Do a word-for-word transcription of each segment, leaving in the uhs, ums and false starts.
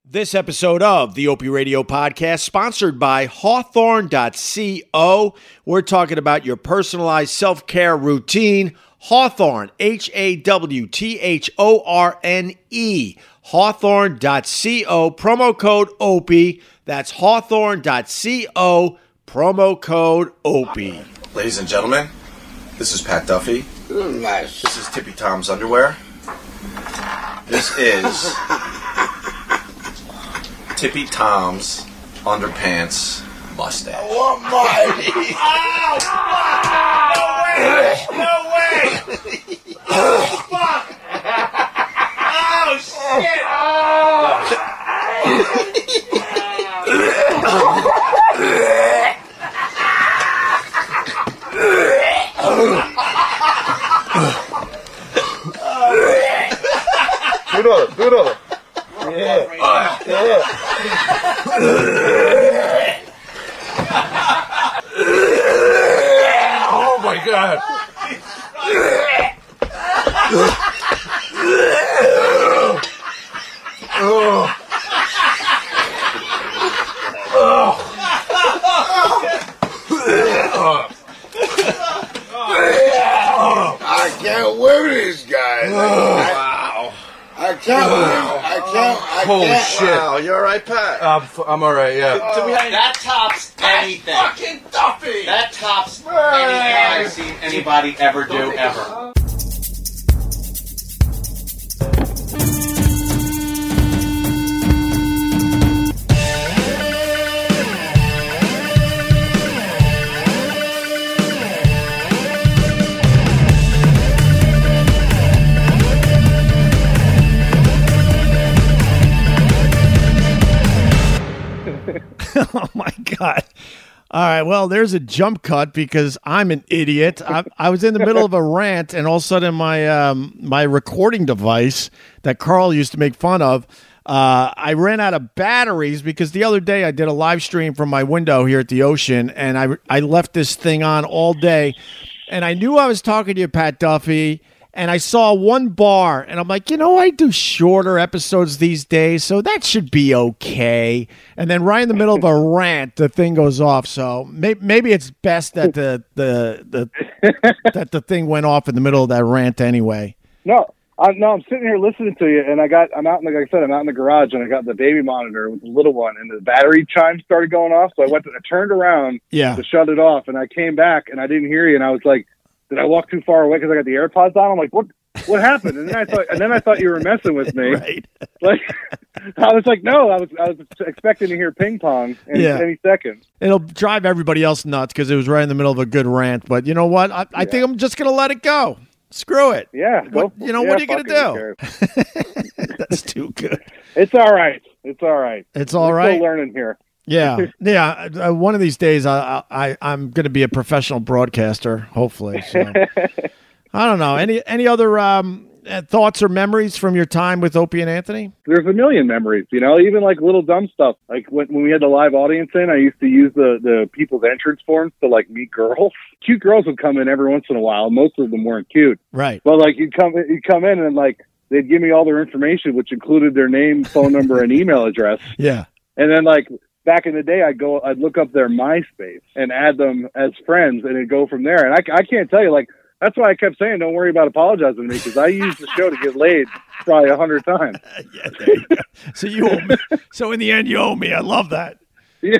This episode of the Opie Radio Podcast, sponsored by Hawthorne dot co. We're talking about your personalized self-care routine. Hawthorne, H A W T H O R N E, Hawthorne dot co, promo code Opie. That's Hawthorne dot co, promo code Opie. Ladies and gentlemen, this is Pat Duffy. Mm, nice. This is Tippy Tom's underwear. This is Tippy Tom's underpants mustache. What mighty? Oh, fuck! No way! No way! Oh, fuck! Oh, shit! Do another, do another. Yeah. Yeah. Oh my God. Oh. I can't wear these guys. Wow. I can't. Wow. I can't. I Holy can't. shit. Wow, you alright, Pat? I'm, f- I'm alright, yeah. Oh, that tops anything. Fucking Duffy. That tops anything I've seen anybody ever do, ever. Oh, my God. All right, well, there's a jump cut because I'm an idiot. I, I was in the middle of a rant, and all of a sudden my um, my recording device that Carl used to make fun of, uh, I ran out of batteries because the other day I did a live stream from my window here at the ocean, and I, I left this thing on all day, and I knew I was talking to you, Pat Duffy, and I saw one bar, and I'm like, you know, I do shorter episodes these days, so that should be okay. And then right in the middle of a rant, the thing goes off. So maybe, maybe it's best that the the the that the thing went off in the middle of that rant anyway. No, I, no, I'm sitting here listening to you, and I got, I'm out in the, like I said, I'm out in the garage, and I got the baby monitor with the little one, and the battery chime started going off. So I went, to, I turned around Yeah. to shut it off, and I came back, and I didn't hear you, and I was like, did I walk too far away because I got the AirPods on? I'm like, what? What happened? And then I thought, and then I thought you were messing with me. Right. Like, I was like, no, I was, I was expecting to hear ping pong any, Yeah. any second. It'll drive everybody else nuts because it was right in the middle of a good rant. But you know what? I, I think I'm just going to let it go. Screw it. Yeah. Go, What- you know, yeah, what are you going fuck it, who to do? cares? That's too good. It's all right. It's all right. It's all We're right. still learning here. Yeah, yeah. Uh, one of these days, I, I I'm going to be a professional broadcaster, hopefully. So. I don't know. Any any other um, uh, thoughts or memories from your time with Opie and Anthony? There's a million memories, you know, even like little dumb stuff. Like when, when we had the live audience in, I used to use the, the people's entrance forms to like meet girls. Cute girls would come in every once in a while. Most of them weren't cute, Right. but like you'd come, you'd come in and like they'd give me all their information, which included their name, phone number, and email address. Yeah. And then like back in the day, I'd go, I'd look up their MySpace and add them as friends, and it'd go from there. And I, I can't tell you, like, that's why I kept saying, don't worry about apologizing to me, because I used the show to get laid probably a hundred times. Yeah. There you go. So you owe me. So in the end, you owe me. I love that. Yeah.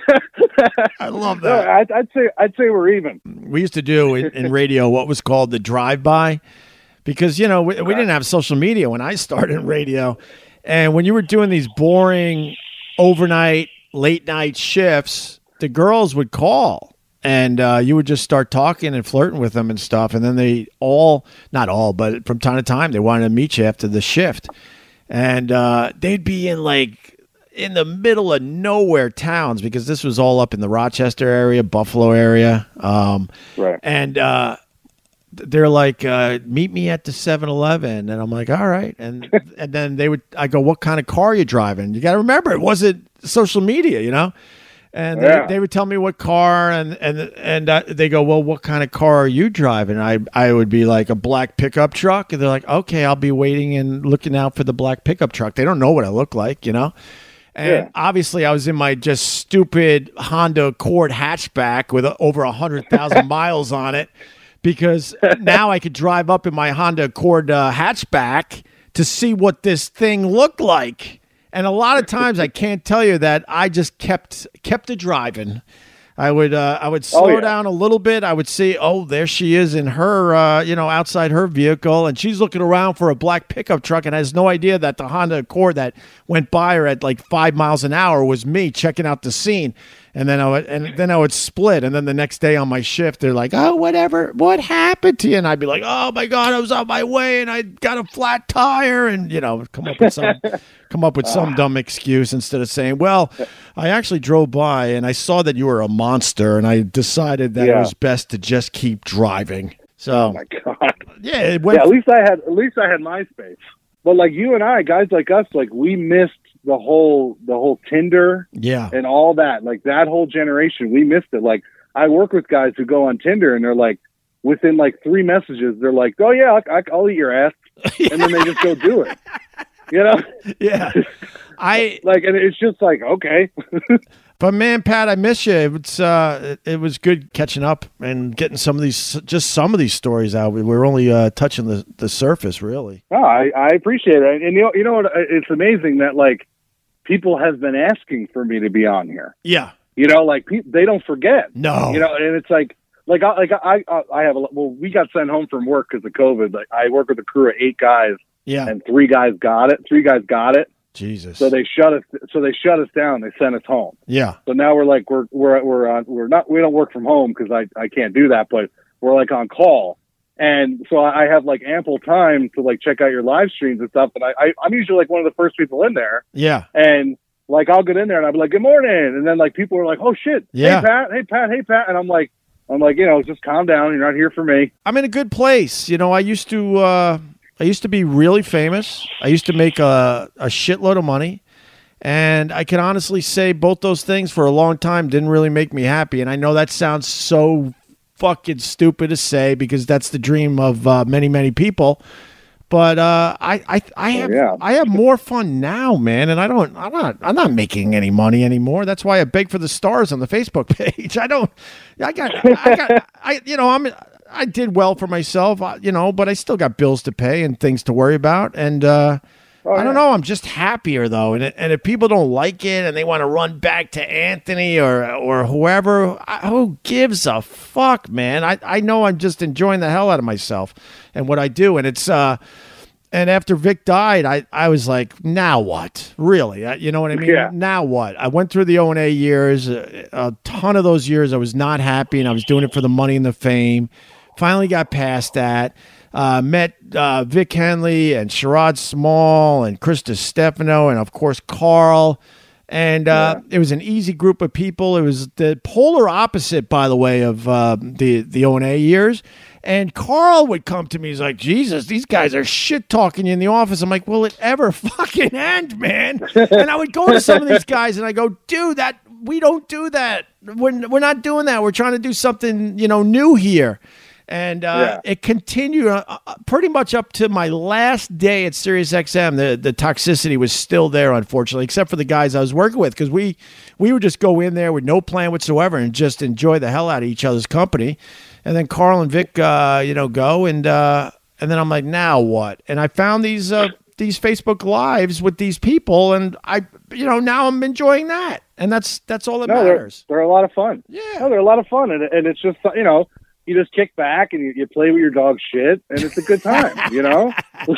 I love No, that. I'd, I'd say, I'd say we're even. We used to do in, in radio what was called the drive-by, because you know we, we didn't have social media when I started in radio, and when you were doing these boring overnight, late night shifts, the girls would call. And uh, you would just start talking and flirting with them and stuff. And then they all, not all, but from time to time, they wanted to meet you after the shift. And uh, they'd be in like in the middle of nowhere towns, because this was all up in the Rochester area, Buffalo area. Um, Right. and uh, they're like, uh, meet me at the seven eleven. And I'm like, all right. And and then they would, I go, what kind of car are you driving? You got to remember, it wasn't social media, you know? And Yeah. they, they would tell me what car, and and and uh, they go, well, what kind of car are you driving? I I would be like, a black pickup truck, and they're like, okay, I'll be waiting and looking out for the black pickup truck. They don't know what I look like, you know. And Yeah. obviously, I was in my just stupid Honda Accord hatchback with over a hundred thousand miles on it, because now I could drive up in my Honda Accord uh, hatchback to see what this thing looked like. And a lot of times, I can't tell you that I just kept kept it driving. I would uh, I would slow Oh, yeah. down a little bit. I would see, oh, there she is in her, uh, you know, outside her vehicle, and she's looking around for a black pickup truck and has no idea that the Honda Accord that went by her at like five miles an hour was me checking out the scene. And then I would, and then I would split. And then the next day on my shift, they're like, "Oh, whatever, what happened to you?" And I'd be like, "Oh my God, I was on my way and I got a flat tire," and you know, come up with some, come up with some dumb excuse instead of saying, "Well, I actually drove by and I saw that you were a monster, and I decided that it Yeah. was best to just keep driving." So, Oh my God. yeah, it went. Yeah, at least I had at least I had MySpace. But like you and I, guys like us, like we missed the whole the whole Tinder yeah, and all that. Like that whole generation, we missed it. Like I work with guys who go on Tinder and they're like, within like three messages, they're like, "Oh yeah, I'll, I'll eat your ass," and then they just go do it. You know? yeah. I Like, and it's just like, okay. But man, Pat, I miss you. It's uh, it, it was good catching up and getting some of these, just some of these stories out. We were only uh, touching the, the surface, really. No, I, I appreciate it. And you know, you know what? It's amazing that like people have been asking for me to be on here. Yeah. You know, like pe- they don't forget. No. You know, and it's like, like I, like I, I, I have a well, we got sent home from work because of COVID. Like I work with a crew of eight guys, Yeah. and three guys got it. Three guys got it. Jesus. So they shut us. So they shut us down. They sent us home. Yeah. So now we're like we're we're we're on we're not we don't work from home because I I can't do that, but we're like on call, and so I have like ample time to like check out your live streams and stuff. And I, I I'm usually like one of the first people in there, Yeah. and like I'll get in there and I'll be like, "Good morning," and then like people are like, "Oh shit, Yeah. hey Pat, hey Pat, hey Pat," and I'm like, I'm like, you know, just calm down. You're not here for me. I'm in a good place. You know, I used to, uh, I used to be really famous. I used to make a, a shitload of money. And I can honestly say both those things for a long time didn't really make me happy. And I know that sounds so fucking stupid to say because that's the dream of uh, many, many people. But uh, I, I, I have, yeah. I have more fun now, man. And I don't, I'm not, I'm not making any money anymore. That's why I beg for the stars on the Facebook page. I don't, I got, I got, I, you know, I'm, I did well for myself, uh, you know, but I still got bills to pay and things to worry about. And, uh, Oh, I don't yeah. know. I'm just happier though, and and if people don't like it and they want to run back to Anthony or or whoever, I, who gives a fuck, man? I I know I'm just enjoying the hell out of myself and what I do, and it's uh, and after Vic died, I I was like, now what? Really? I, you know what I mean? Yeah. Now what? I went through the O and A years, a, a ton of those years. I was not happy, and I was doing it for the money and the fame. Finally got past that. Uh, met uh, Vic Henley and Sherrod Small and Krista Stefano and, of course, Carl. And uh, Yeah. it was an easy group of people. It was the polar opposite, by the way, of uh, the, the O and A years. And Carl would come to me. He's like, Jesus, these guys are shit-talking you in the office. I'm like, will it ever fucking end, man? And I would go to some of these guys and I go, dude, that we don't do that. We're, we're not doing that. We're trying to do something, you know, new here. And uh, Yeah. it continued uh, uh, pretty much up to my last day at SiriusXM. The the toxicity was still there, unfortunately, except for the guys I was working with, because we we would just go in there with no plan whatsoever and just enjoy the hell out of each other's company. And then Carl and Vic, uh, you know, go and uh, and then I'm like, now what? And I found these uh, these Facebook Lives with these people, and I, you know, now I'm enjoying that, and that's that's all that No, they're, matters. they're a lot of fun. Yeah. No, they're a lot of fun, and and it's just you know. You just kick back and you, you play with your dog shit, and it's a good time, you know?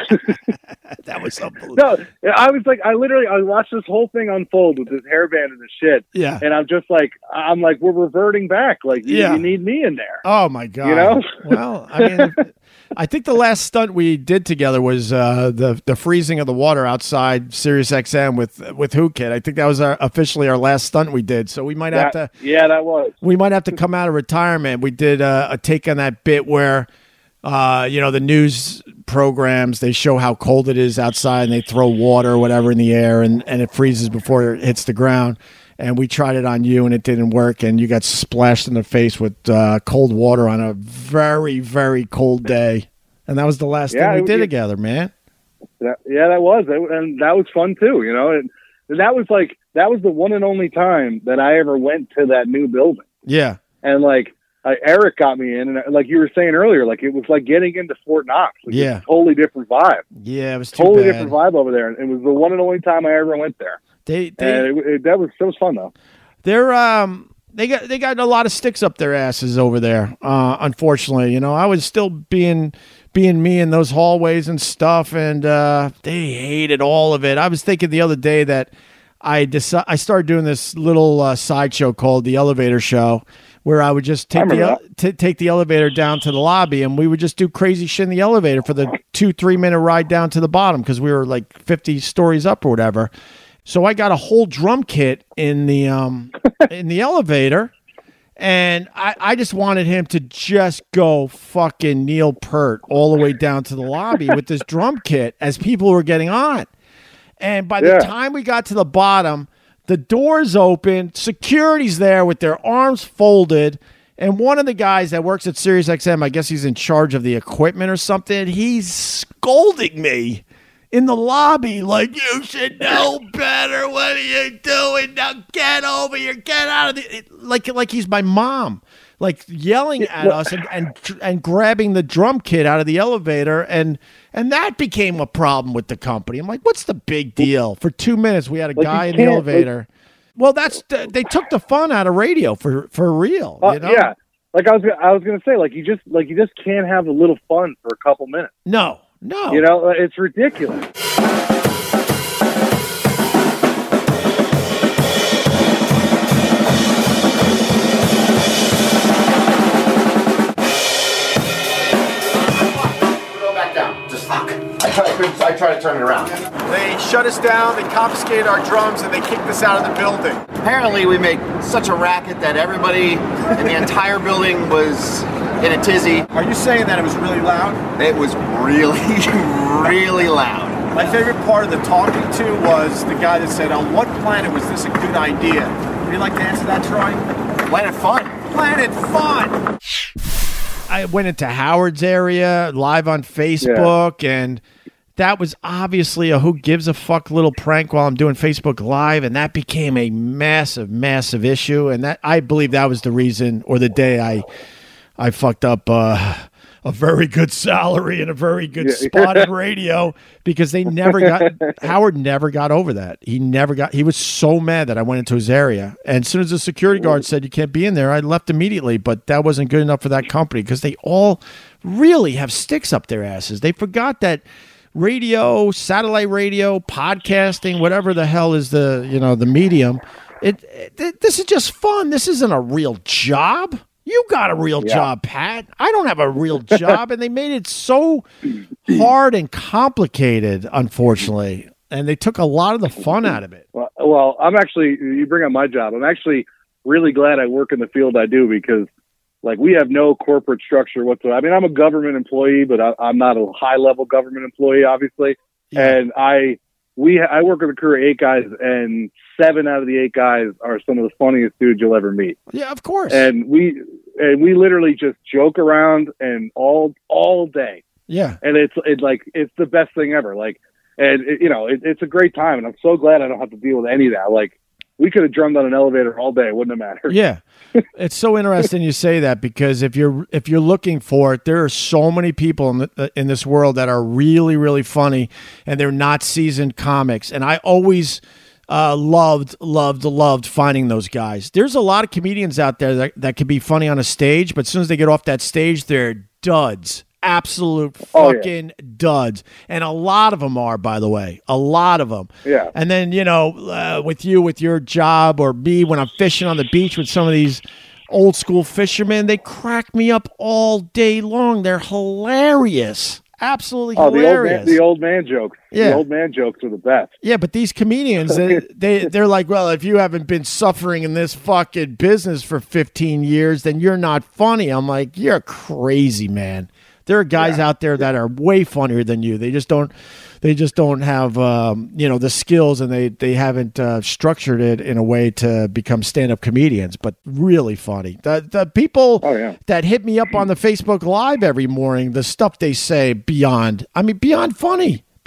That was unbelievable. No, I was like, I literally, I watched this whole thing unfold with this hairband and the shit. Yeah. And I'm just like, I'm like, we're reverting back. Like, you, Yeah. you need me in there. Oh my god! You know? Well, I mean, I think the last stunt we did together was uh, the the freezing of the water outside SiriusXM with with Who Kid. I think that was our, officially our last stunt we did. So we might have That- to yeah, that was. we might have to come out of retirement. We did uh, a take on that bit where. Uh, you know, the news programs, they show how cold it is outside and they throw water or whatever in the air and, and it freezes before it hits the ground. And we tried it on you and it didn't work. And you got splashed in the face with uh, cold water on a very, very cold day. And that was the last Yeah, thing we it- did it- together, man. That, yeah, that was. And that was fun too, you know? And that was like that was the one and only time that I ever went to that new building. Yeah. And like uh, Eric got me in, and like you were saying earlier, like it was like getting into Fort Knox. Like, Yeah. it was a totally different vibe. Yeah, it was too Totally bad. different vibe over there. And it was the one and only time I ever went there. They, they, And it, it, that was that was fun though. they're um, they got they got a lot of sticks up their asses over there. Uh, unfortunately, you know, I was still being being me in those hallways and stuff, and uh, they hated all of it. I was thinking the other day that I deci- I started doing this little uh, sideshow called the Elevator Show, where I would just take the remember el- t- take the elevator down to the lobby, and we would just do crazy shit in the elevator for the two three minute ride down to the bottom because we were like fifty stories up or whatever. So I got a whole drum kit in the um in the elevator, and I, I just wanted him to just go fucking Neil Peart all the way down to the lobby with this drum kit as people were getting on. And by the Yeah. time we got to the bottom, the doors open, security's there with their arms folded, and one of the guys that works at SiriusXM, I guess he's in charge of the equipment or something, he's scolding me in the lobby like, you should know better. What are you doing? Now get over here. Get out of the... It, like, like he's my mom. Like yelling at us and, and and grabbing the drum kit out of the elevator, and and that became a problem with the company. I'm like, what's the big deal? For two minutes, we had a Like, guy you in the can't, elevator. Well, that's they took the fun out of radio for for real. Uh, You know? Yeah, like I was I was gonna say, like you just like you just can't have a little fun for a couple minutes. No, no. You know, it's ridiculous. I try, I try to turn it around. They shut us down. They confiscated our drums, and they kicked us out of the building. Apparently, we made such a racket that everybody in the entire building was in a tizzy. Are you saying that it was really loud? It was really, really loud. My favorite part of the talking to was the guy that said, on what planet was this a good idea? Would you like to answer that, Troy? Planet Fun. Planet Fun! I went into Howard's area live on Facebook, yeah. and that was obviously a who gives a fuck little prank while I'm doing Facebook Live, and that became a massive, massive issue, and that I believe that was the reason or the day I I fucked up uh, a very good salary and a very good Yeah. spot in radio because they never got Howard never got over that. He never got he was so mad that I went into his area. And as soon as the security guard said you can't be in there, I left immediately, but that wasn't good enough for that company because they all really have sticks up their asses. They forgot that radio, satellite radio, podcasting, whatever the hell is the, you know, the medium, it, it this is just fun. This isn't a real job. You got a real Yeah. job, Pat. I don't have a real job. And they made it so hard and complicated, unfortunately. And they took a lot of the fun out of it. Well, well, I'm actually, you bring up my job. I'm actually really glad I work in the field I do because, like, we have no corporate structure whatsoever. I mean, I'm a government employee, but I, I'm not a high-level government employee, obviously. Yeah. And I we I work with a crew of eight guys, and seven out of the eight guys are some of the funniest dudes you'll ever meet. Yeah, of course. And we and we literally just joke around and all all day. Yeah. And it's it's like it's the best thing ever. Like, and it, you know, it, it's a great time, and I'm so glad I don't have to deal with any of that. Like, we could have drummed on an elevator all day; it wouldn't have mattered. Yeah, it's so interesting you say that because if you're if you're looking for it, there are so many people in the, in this world that are really really funny, and they're not seasoned comics. And I always uh, loved loved loved finding those guys. There's a lot of comedians out there that that can be funny on a stage, but as soon as they get off that stage, they're duds. Absolute Oh, yeah. fucking duds. And a lot of them are, by the way. A lot of them. Yeah. And then, you know, uh, with you, with your job, or me when I'm fishing on the beach with some of these old school fishermen, they crack me up all day long. They're hilarious. Absolutely Oh, the old hilarious. man, the old man jokes. Yeah. The old man jokes are the best. Yeah, but these comedians, they, they, they're like, well, if you haven't been suffering in this fucking business for fifteen years, then you're not funny. I'm like, you're crazy, man. There are guys Yeah. out there that are way funnier than you. They just don't, they just don't have, um, you know, the skills, and they they haven't uh, structured it in a way to become stand-up comedians. But really funny. The the people Oh, yeah. that hit me up on the Facebook Live every morning, the stuff they say beyond. I mean, beyond funny.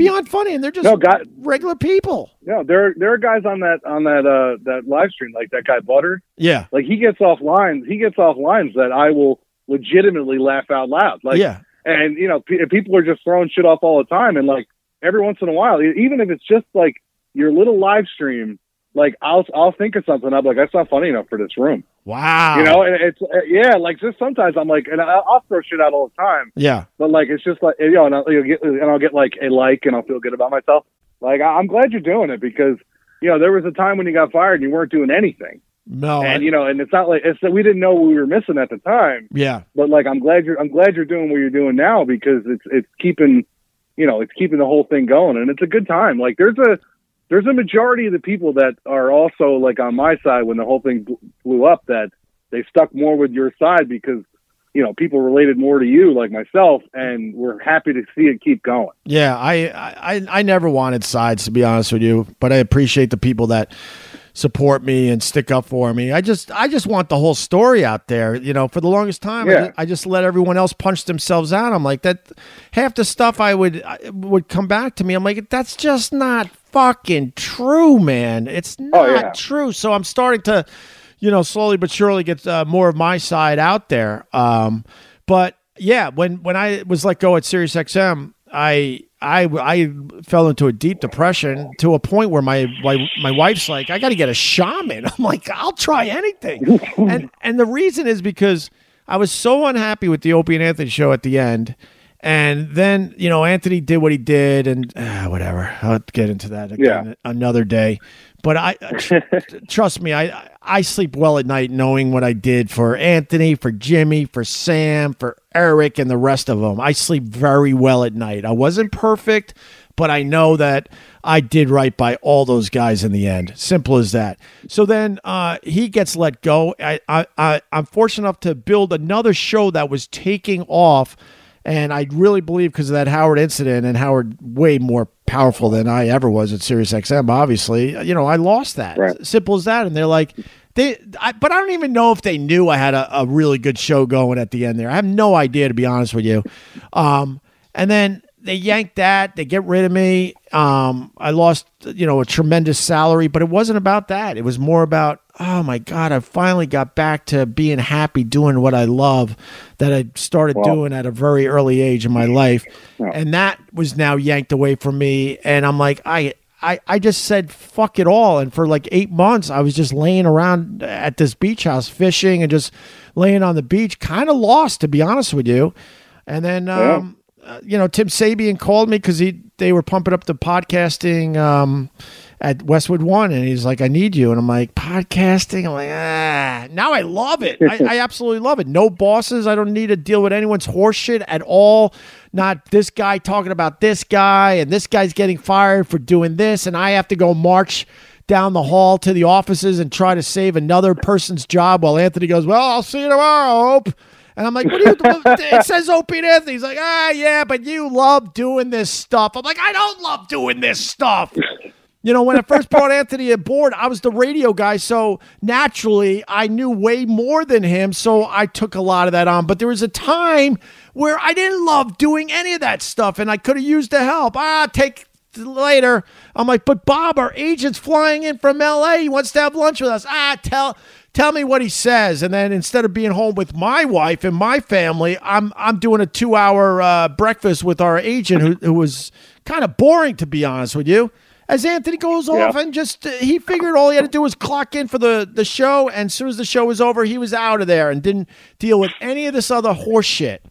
beyond funny, and they're just No, God- regular people. No, there there are guys on that on that uh that live stream, like that guy Butter. Yeah, Like he gets off lines, he gets off lines that I will legitimately laugh out loud. Like, yeah, and you know, p- people are just throwing shit off all the time, and like every once in a while, e- even if it's just like your little live stream, like I'll I'll think of something. I'm like, that's not funny enough for this room. wow. You know, and it's uh, yeah, like just sometimes I'm like, and I'll, I'll throw shit out all the time, yeah, but like it's just like you know, and I'll, you'll get and I'll get like a like, and I'll feel good about myself. Like I, I'm glad you're doing it because you know there was a time when you got fired and you weren't doing anything, no, and I- you know, and it's not like it's that we didn't know what we were missing at the time. yeah, But like I'm glad you're I'm glad you're doing what you're doing now because it's it's keeping you know it's keeping the whole thing going and it's a good time. Like there's a there's a majority of the people that are also like on my side when the whole thing bl- blew up that they stuck more with your side because you know people related more to you like myself and we're happy to see it keep going. yeah. I, I, I never wanted sides, to be honest with you, but I appreciate the people that support me and stick up for me. I just, I just want the whole story out there. You know, for the longest time, I, Yeah. just, I just let everyone else punch themselves out. I'm like that. Half the stuff I would I, would come back to me. I'm like, that's just not fucking true, man. It's not Oh, yeah. true. So I'm starting to, you know, slowly but surely get uh, more of my side out there. Um, but yeah, when when I was let go at Sirius X M, I I I fell into a deep depression to a point where my my, my wife's like, I got to get a shaman. I'm like, I'll try anything. and and the reason is because I was so unhappy with the Opie and Anthony show at the end. And then, you know, Anthony did what he did and uh, whatever. I'll get into that again Yeah. another day. But I tr- trust me, I I sleep well at night knowing what I did for Anthony, for Jimmy, for Sam, for Eric, and the rest of them. I sleep very well at night. I wasn't perfect, but I know that I did right by all those guys in the end. Simple as that. So then uh, he gets let go. I, I, I, I'm fortunate enough to build another show that was taking off. And I really believe because of that Howard incident, and Howard way more powerful than I ever was at Sirius X M, obviously, you know, I lost that. Right. Simple as that. And they're like, they, I, but I don't even know if they knew I had a, a really good show going at the end there. I have no idea, to be honest with you. Um, and then they yanked that, they get rid of me. Um, I lost, you know, a tremendous salary, but it wasn't about that. It was more about, oh my God, I finally got back to being happy doing what I love that I started Wow. doing at a very early age in my life. Yeah. And that was now yanked away from me. And I'm like, I, I, I just said, fuck it all. And for like eight months, I was just laying around at this beach house fishing and just laying on the beach, kind of lost, to be honest with you. And then, um, uh, you know, Tim Sabian called me because he they were pumping up the podcasting um, at Westwood One, and he's like, "I need you," and I'm like, "Podcasting?" I'm like, ah. Now I love it. I, I absolutely love it. No bosses. I don't need to deal with anyone's horseshit at all. Not this guy talking about this guy, and this guy's getting fired for doing this, and I have to go march down the hall to the offices and try to save another person's job while Anthony goes, "Well, I'll see you tomorrow, Hope." And I'm like, what do you, it says Opie and Anthony. He's like, ah, yeah, but you love doing this stuff. I'm like, I don't love doing this stuff. You know, when I first brought Anthony aboard, I was the radio guy. So naturally, I knew way more than him. So I took a lot of that on. But there was a time where I didn't love doing any of that stuff. And I could have used the help. Ah, take later. I'm like, but Bob, our agent's flying in from L A. He wants to have lunch with us. Ah, tell... Tell me what he says, and then instead of being home with my wife and my family, I'm I'm doing a two-hour uh, breakfast with our agent, who, who was kind of boring, to be honest with you. As Anthony goes Yeah. off and just uh, he figured all he had to do was clock in for the, the show, and as soon as the show was over, he was out of there and didn't deal with any of this other horse shit.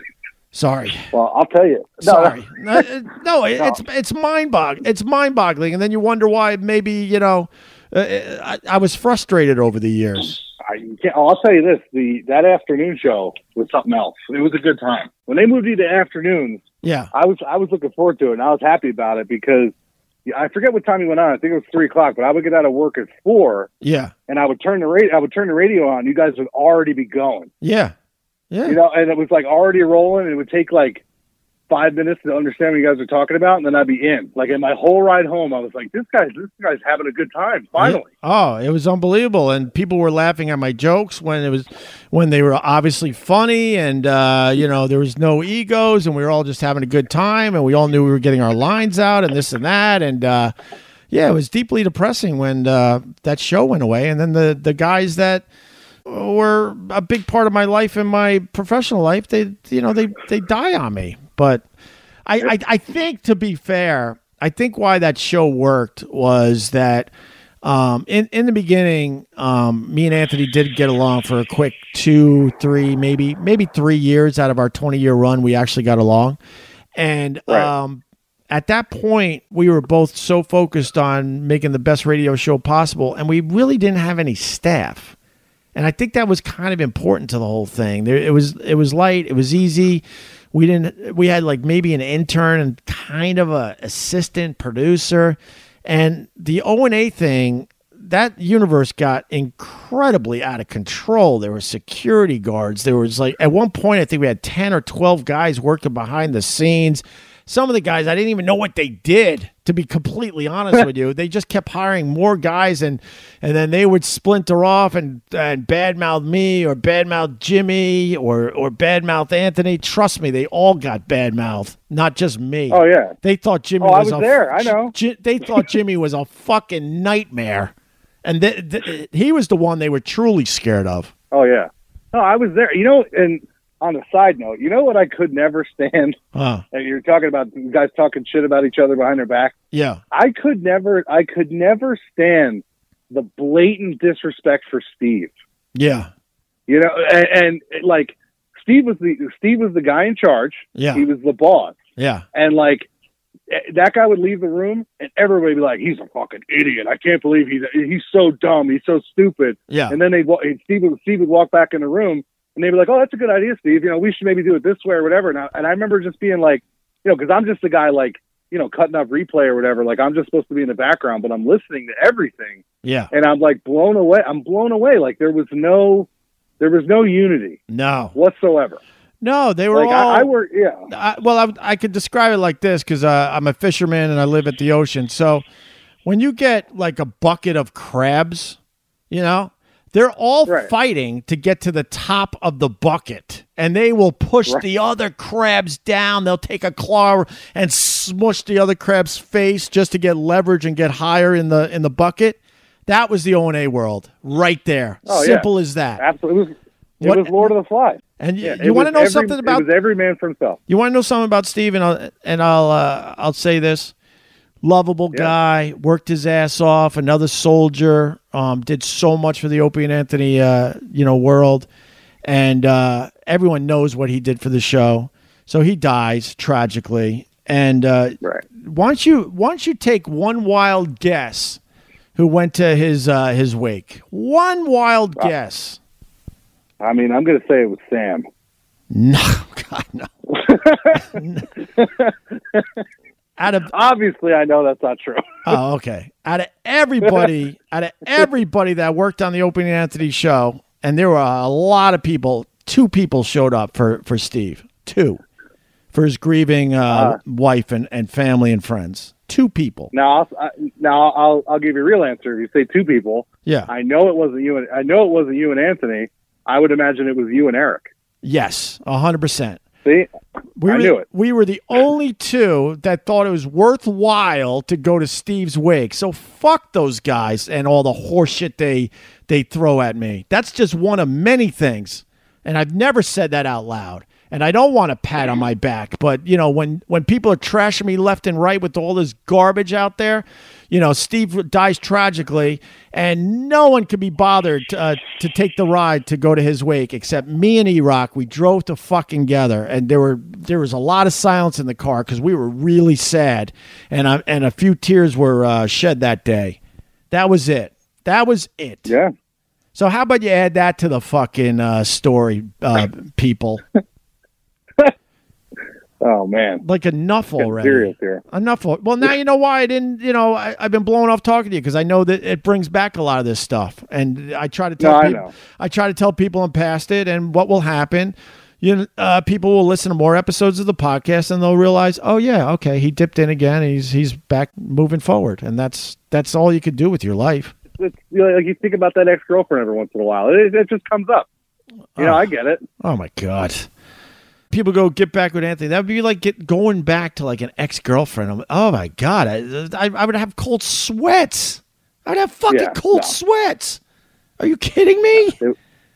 Sorry. Well, I'll tell you. No, Sorry. No, uh, no, it, it's it's mind boggling. It's mind boggling, and then you wonder why maybe you know. Uh, I, I was frustrated over the years. I can't, oh, I'll tell you this: the that afternoon show was something else. It was a good time. When they moved you to afternoons, Yeah. I was I was looking forward to it, and I was happy about it because yeah, I forget what time you went on. I think it was three o'clock, but I would get out of work at four, Yeah. and I would turn the radio. I would turn the radio on. You guys would already be going, Yeah. Yeah. you know, and it was like already rolling. And it would take like five minutes to understand what you guys are talking about, and then I'd be in. Like, in my whole ride home, I was like, this guy's this guy's having a good time, finally. Oh, it was unbelievable. And people were laughing at my jokes when it was when they were obviously funny, and uh, you know, there was no egos, and we were all just having a good time, and we all knew we were getting our lines out and this and that. And uh, yeah, it was deeply depressing when uh, that show went away. And then the the guys that were a big part of my life and my professional life, they you know, they they die on me. But I, I, I think, to be fair, I think why that show worked was that um, in, in the beginning, um, me and Anthony did get along for a quick two, three, maybe maybe three years out of our twenty-year run. We actually got along. And Right. um, at that point, we were both so focused on making the best radio show possible, and we really didn't have any staff. And I think that was kind of important to the whole thing. There, it was it was light. It was easy. We didn't. We had like maybe an intern and kind of a assistant producer, and the O and A thing. That universe got incredibly out of control. There were security guards. There was like at one point I think we had ten or twelve guys working behind the scenes. Some of the guys, I didn't even know what they did, to be completely honest with you. They just kept hiring more guys, and and then they would splinter off and, and badmouth me or badmouth Jimmy or, or badmouth Anthony. Trust me, they all got badmouth, not just me. Oh, yeah. They thought Jimmy Oh, I was, was a, there. I know. J- they thought Jimmy was a fucking nightmare. And th- th- he was the one they were truly scared of. Oh, yeah. No, I was there. You know, and on a side note, you know what I could never stand? Huh. And you're talking about guys talking shit about each other behind their back. Yeah. I could never, I could never stand the blatant disrespect for Steve. Yeah. You know, and, and like Steve was the Steve was the guy in charge. Yeah. He was the boss, Yeah. and like that guy would leave the room, and everybody would be like, "He's a fucking idiot! I can't believe he's he's so dumb. He's so stupid." Yeah. And then they Steve would Steve would walk back in the room, and they'd be like, "Oh, that's a good idea, Steve. You know, we should maybe do it this way or whatever." And I, and I remember just being like, you know, because I'm just the guy like, you know, cutting up replay or whatever. Like I'm just supposed to be in the background, but I'm listening to everything. Yeah. And I'm like blown away. I'm blown away. Like there was no, there was no unity No. whatsoever. No, they were Like all. I, I work, yeah. I, well, I, I could describe it like this because uh, I'm a fisherman and I live at the ocean. So when you get like a bucket of crabs, you know, they're all Right. fighting to get to the top of the bucket, and they will push Right. the other crabs down. They'll take a claw and smush the other crab's face just to get leverage and get higher in the in the bucket. That was the O and A world right there. Oh, yeah. Simple as that. Absolutely. It was, it What- was Lord of the Flies. And you, Yeah, you it want to was know every- something about It was every man for himself. You want to know something about Steve, and I'll and I'll uh, I'll say this: lovable Yeah. guy, worked his ass off, another soldier, um, did so much for the Opie and Anthony, uh, you know, world, and uh, everyone knows what he did for the show. So he dies tragically, and uh, Right. why don't you why don't you take one wild guess who went to his uh, his wake? One wild guess. I mean, I'm going to say it was Sam. No, God, no. Out of Obviously, I know that's not true. oh, okay. Out of everybody, out of everybody that worked on the Opie and Anthony show, and there were a lot of people. Two people showed up for for Steve. Two for his grieving uh, Uh. wife and, and family and friends. Two people. Now, I'll, I, now I'll I'll give you a real answer. If you say two people, Yeah. I know it wasn't you and I know it wasn't you and Anthony. I would imagine it was you and Eric. Yes, a hundred percent. See, We I were, knew it. We were the only two that thought it was worthwhile to go to Steve's wake. So fuck those guys and all the horseshit they they throw at me. That's just one of many things, and I've never said that out loud. And I don't want a pat on my back, but you know, when when people are trashing me left and right with all this garbage out there, you know, Steve dies tragically, and no one could be bothered to, uh, to take the ride to go to his wake except me and E-Rock. We drove to fucking together, and there were there was a lot of silence in the car because we were really sad, and I, and a few tears were uh, shed that day. That was it. That was it. yeah. So how about you add that to the fucking uh, story, uh, people? Oh man, Like enough Getting already. serious here. Enough. al- Well, now you know why I didn't. You know, I, I've been blowing off talking to you because I know that it brings back a lot of this stuff, and I try to tell No, I people. know. I try to tell people I'm past it, and what will happen. you know, uh, people will listen to more episodes of the podcast and they'll realize, oh yeah, okay, he dipped in again. And he's he's back moving forward, and that's that's all you could do with your life. It's, you know, like you think about that ex-girlfriend every once in a while. It, it just comes up. You oh. know, I get it. Oh my God. People go get back with Anthony. That would be like get going back to like an ex-girlfriend. I'm, oh my God. I, I I would have cold sweats. I would have fucking Yeah, cold no. sweats. Are you kidding me? It,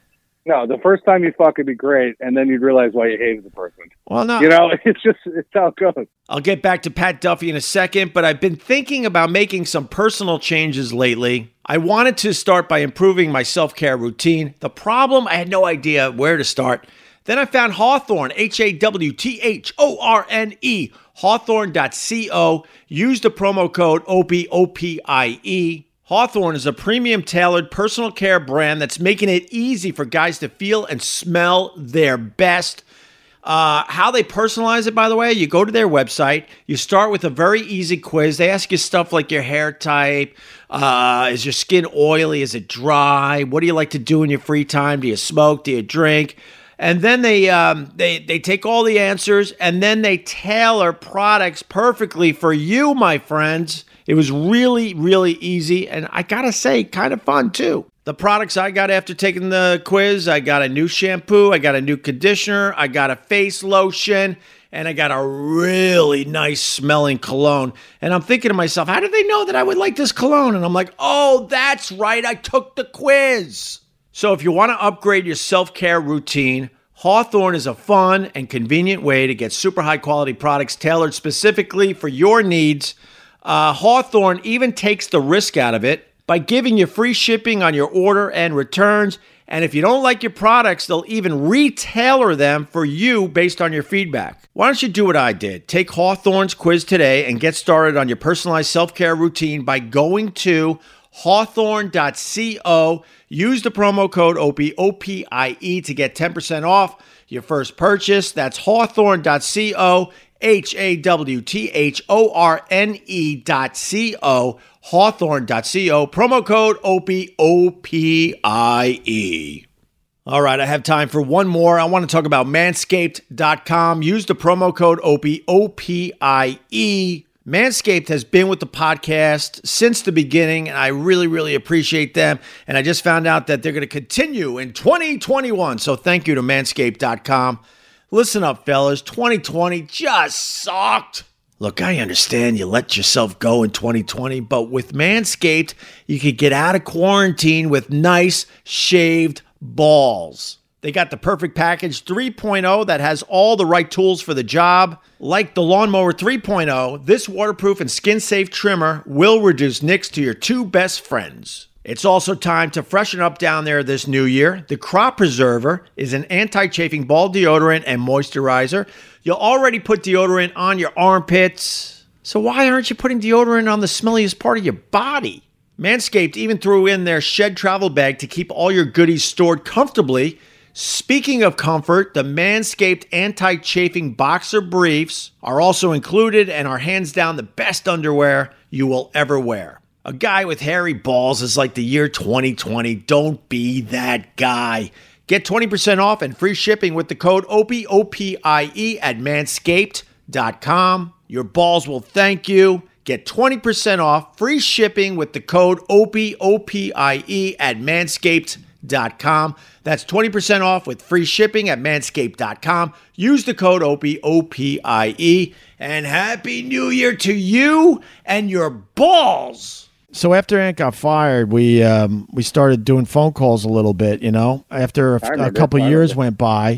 no, the first time you fuck would be great, and then you'd realize why you hated the person. Well, no. You know, it's just, it's how it goes. I'll get back to Pat Duffy in a second, but I've been thinking about making some personal changes lately. I wanted to start by improving my self-care routine. The problem, I had no idea where to start. Then I found Hawthorne, H A W T H O R N E, hawthorne dot co. Use the promo code O P O P I E. Hawthorne is a premium tailored personal care brand that's making it easy for guys to feel and smell their best. Uh, how they personalize it, by the way, you go to their website, you start with a very easy quiz. They ask you stuff like your hair type, uh, is your skin oily, is it dry, what do you like to do in your free time, do you smoke, do you drink? And then they um, they they take all the answers and then they tailor products perfectly for you, my friends. It was really, really easy, and I gotta say, kind of fun too. The products I got after taking the quiz, I got a new shampoo, I got a new conditioner, I got a face lotion, and I got a really nice smelling cologne. And I'm thinking to myself, how did they know that I would like this cologne? And I'm like, oh, that's right, I took the quiz. So if you want to upgrade your self-care routine, Hawthorne is a fun and convenient way to get super high-quality products tailored specifically for your needs. Uh, Hawthorne even takes the risk out of it by giving you free shipping on your order and returns. And if you don't like your products, they'll even retailer them for you based on your feedback. Why don't you do what I did? Take Hawthorne's quiz today and get started on your personalized self-care routine by going to hawthorne dot co. Use the promo code O P O P I E to get ten percent off your first purchase. That's hawthorne dot co, H A W T H O R N E dot C-O, hawthorne dot co, promo code O P O P I E. All right, I have time for one more. I want to talk about manscaped dot com. Use the promo code O P O P I E. Manscaped has been with the podcast since the beginning, and I really, really appreciate them. And I just found out that they're going to continue in twenty twenty-one. So thank you to manscaped dot com. Listen up, fellas. twenty twenty just sucked. Look, I understand you let yourself go in twenty twenty, but with Manscaped, you could get out of quarantine with nice shaved balls. They got the perfect package three point oh that has all the right tools for the job. Like the Lawnmower three point oh, this waterproof and skin-safe trimmer will reduce nicks to your two best friends. It's also time to freshen up down there this new year. The Crop Preserver is an anti-chafing ball deodorant and moisturizer. You'll already put deodorant on your armpits, so why aren't you putting deodorant on the smelliest part of your body? Manscaped even threw in their Shed travel bag to keep all your goodies stored comfortably. Speaking of comfort, the Manscaped anti-chafing boxer briefs are also included and are hands down the best underwear you will ever wear. A guy with hairy balls is like the year twenty twenty. Don't be that guy. Get twenty percent off and free shipping with the code O P O P I E at manscaped dot com. Your balls will thank you. Get twenty percent off, free shipping with the code O P O P I E at manscaped dot com. That's twenty percent off with free shipping at manscaped dot com. Use the code O P O P I E. And Happy New Year to you and your balls. So after Ant got fired, we um, we started doing phone calls a little bit, you know, after a, a couple of years went by.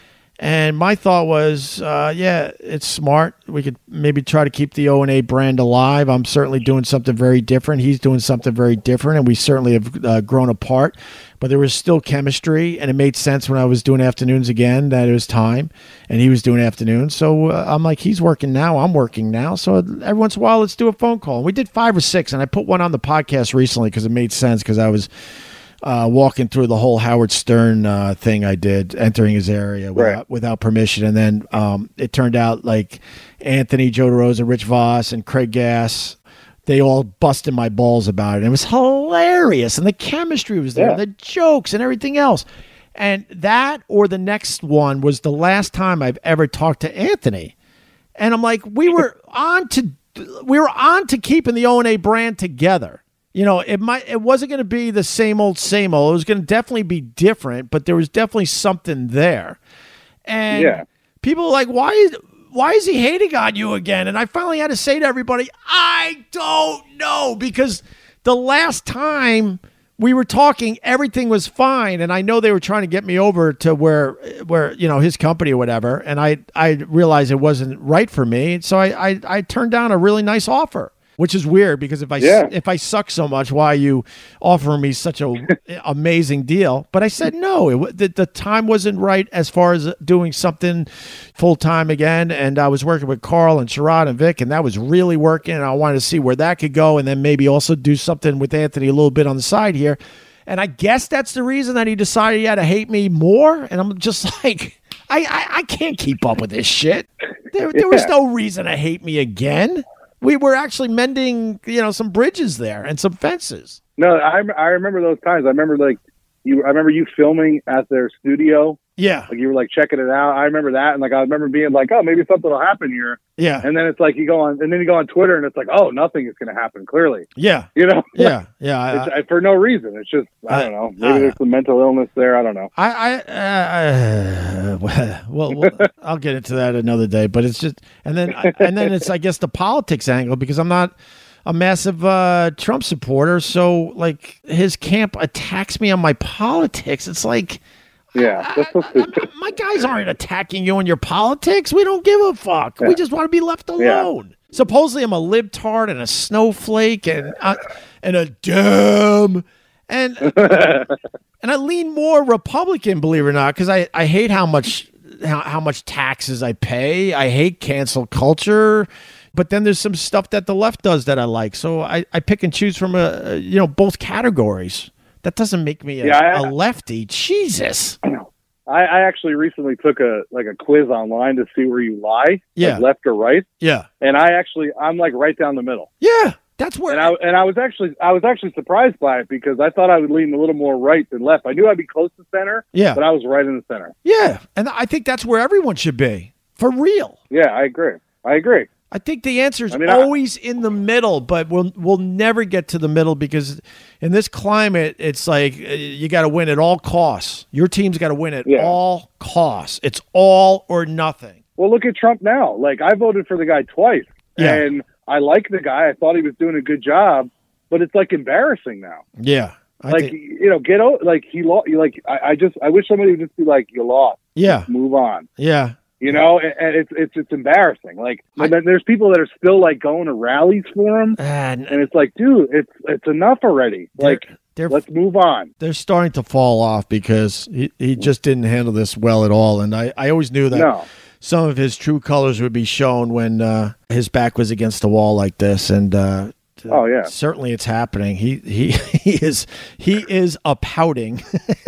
And my thought was, uh, yeah, it's smart. We could maybe try to keep the O and A brand alive. I'm certainly doing something very different. He's doing something very different, and we certainly have uh, grown apart. But there was still chemistry, and it made sense when I was doing afternoons again that it was time, and he was doing afternoons. So uh, I'm like, he's working now, I'm working now. So every once in a while, let's do a phone call. And we did five or six, and I put one on the podcast recently because it made sense because I was – Uh, walking through the whole Howard Stern uh, thing I did, entering his area without, right. without permission. And then um, it turned out like Anthony, Joe DeRosa, Rich Voss, and Craig Gass, they all busted my balls about it. And it was hilarious. And the chemistry was there, yeah. and the jokes and everything else. And that or the next one was the last time I've ever talked to Anthony. And I'm like, we were on to we were on to keeping the O and A brand together. You know, it might it wasn't going to be the same old, same old. It was going to definitely be different, but there was definitely something there. And Yeah. people are like, why is why is he hating on you again? And I finally had to say to everybody, I don't know, because the last time we were talking, everything was fine, and I know they were trying to get me over to where, where you know, his company or whatever, and I I realized it wasn't right for me, so I I, I turned down a really nice offer, which is weird because if I Yeah. if I suck so much, why are you offering me such a amazing deal? But I said no. It, wa- the, the time wasn't right as far as doing something full time again, and I was working with Carl and Sherrod and Vic, and that was really working. And I wanted to see where that could go, and then maybe also do something with Anthony a little bit on the side here. And I guess that's the reason that he decided he had to hate me more. And I'm just like, I I, I can't keep up with this shit. There, there was Yeah. no reason to hate me again. We were actually mending, you know, some bridges there and some fences. No, I I remember those times. I remember like you. I remember you filming at their studio. Yeah, Like you were like checking it out. I remember that, and like I remember being like, oh, maybe something will happen here. yeah, And then it's like you go on, and then you go on Twitter, and it's like, oh, nothing is going to happen. Clearly, yeah, you know. yeah, yeah. I, It's, uh, for no reason. It's just I I- don't know. Maybe I- there's some mental illness there. I don't know. I, I, uh, uh, well, well, I'll get into that another day. But it's just, and then, and then it's, I guess, the politics angle, because I'm not a massive uh, Trump supporter. So, like, his camp attacks me on my politics. It's like, Yeah, that's so stupid. my guys aren't attacking you on your politics. We don't give a fuck. We just want to be left alone. Supposedly, I'm a libtard and a snowflake and uh, and a dumb and and I lean more Republican, believe it or not, because I, I hate how much how, how much taxes I pay. I hate cancel culture. But then there's some stuff that the left does that I like. So I, I pick and choose from a, you know both categories. That doesn't make me a, Yeah, I- a lefty. Jesus. I, I actually recently took a like a quiz online to see where you lie, Yeah. like left or right, Yeah. and I actually I'm like right down the middle. Yeah. That's where And I and I was actually I was actually surprised by it because I thought I would lean a little more right than left. I knew I'd be close to center, Yeah. but I was right in the center. Yeah. And I think that's where everyone should be. For real. Yeah, I agree. I agree. I think the answer is I mean, I- always in the middle, but we'll we'll never get to the middle because in this climate, it's like uh, you got to win at all costs. Your team's got to win at Yeah. all costs. It's all or nothing. Well, look at Trump now. Like I voted for the guy twice, Yeah. and I like the guy. I thought he was doing a good job, but it's like embarrassing now. Yeah. I like think, you know, get out. Like he lost. Like I, I just I wish somebody would just be like, you lost. yeah. Move on. Yeah. You know, and, and it's it's it's embarrassing. Like, I- and then there's people that are still like going to rallies for him, And and it's like, dude, it's it's enough already. Like, they're let's move on. they're starting to fall off because he, he just didn't handle this well at all. And I, I always knew that No, some of his true colors would be shown when uh, his back was against the wall like this. And uh, Oh, yeah. certainly it's happening. He he he is he is a pouting.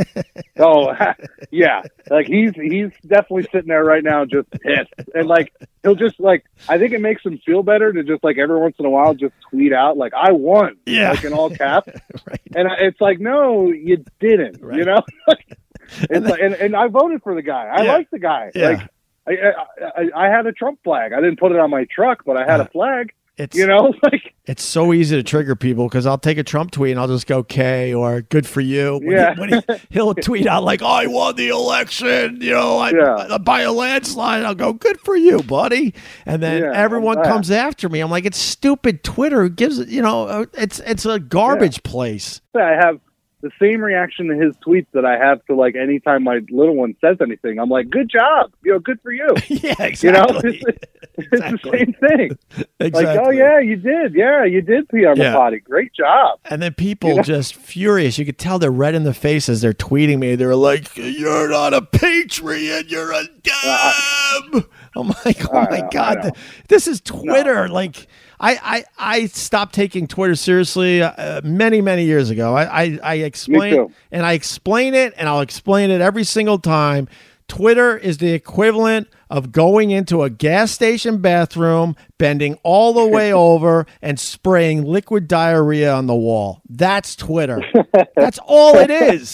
oh yeah, like he's he's definitely sitting there right now, just pissed, and like he'll just like I think it makes him feel better to just like every once in a while just tweet out like I won, Yeah. like in all caps, Right. and I- it's like no, you didn't, Right. you know. It's like, and, and I voted for the guy. I Yeah. like the guy. Yeah. Like I, I, I I had a Trump flag. I didn't put it on my truck, but I had a flag. It's You know, like it's so easy to trigger people because I'll take a Trump tweet and I'll just go K or good for you. When Yeah. He, when he, he'll tweet out like, I won the election, you know, I, Yeah. I, by a landslide. I'll go, good for you, buddy. And then Yeah, everyone I'm glad. comes after me. I'm like, it's stupid. Twitter gives it, you know, uh, it's it's a garbage place. I have the same reaction to his tweets that I have to like anytime my little one says anything. I'm like, good job, you know, good for you. Yeah, You know, exactly. it's, it's Exactly. the same thing. Exactly. Like, oh yeah, you did. Yeah, you did pee on Yeah. the potty. Great job. And then people just furious. You could tell they're red in the face as they're tweeting me. They're like, "You're not a patriot. You're a dumb." I'm like, "Oh I my know, I god, know. th- this is Twitter." Like, I, I I stopped taking Twitter seriously uh, many many years ago. I I, I explain too. and I explain it, and I'll explain it every single time. Twitter is the equivalent of going into a gas station bathroom, bending all the way over, and spraying liquid diarrhea on the wall. That's Twitter. That's all it is.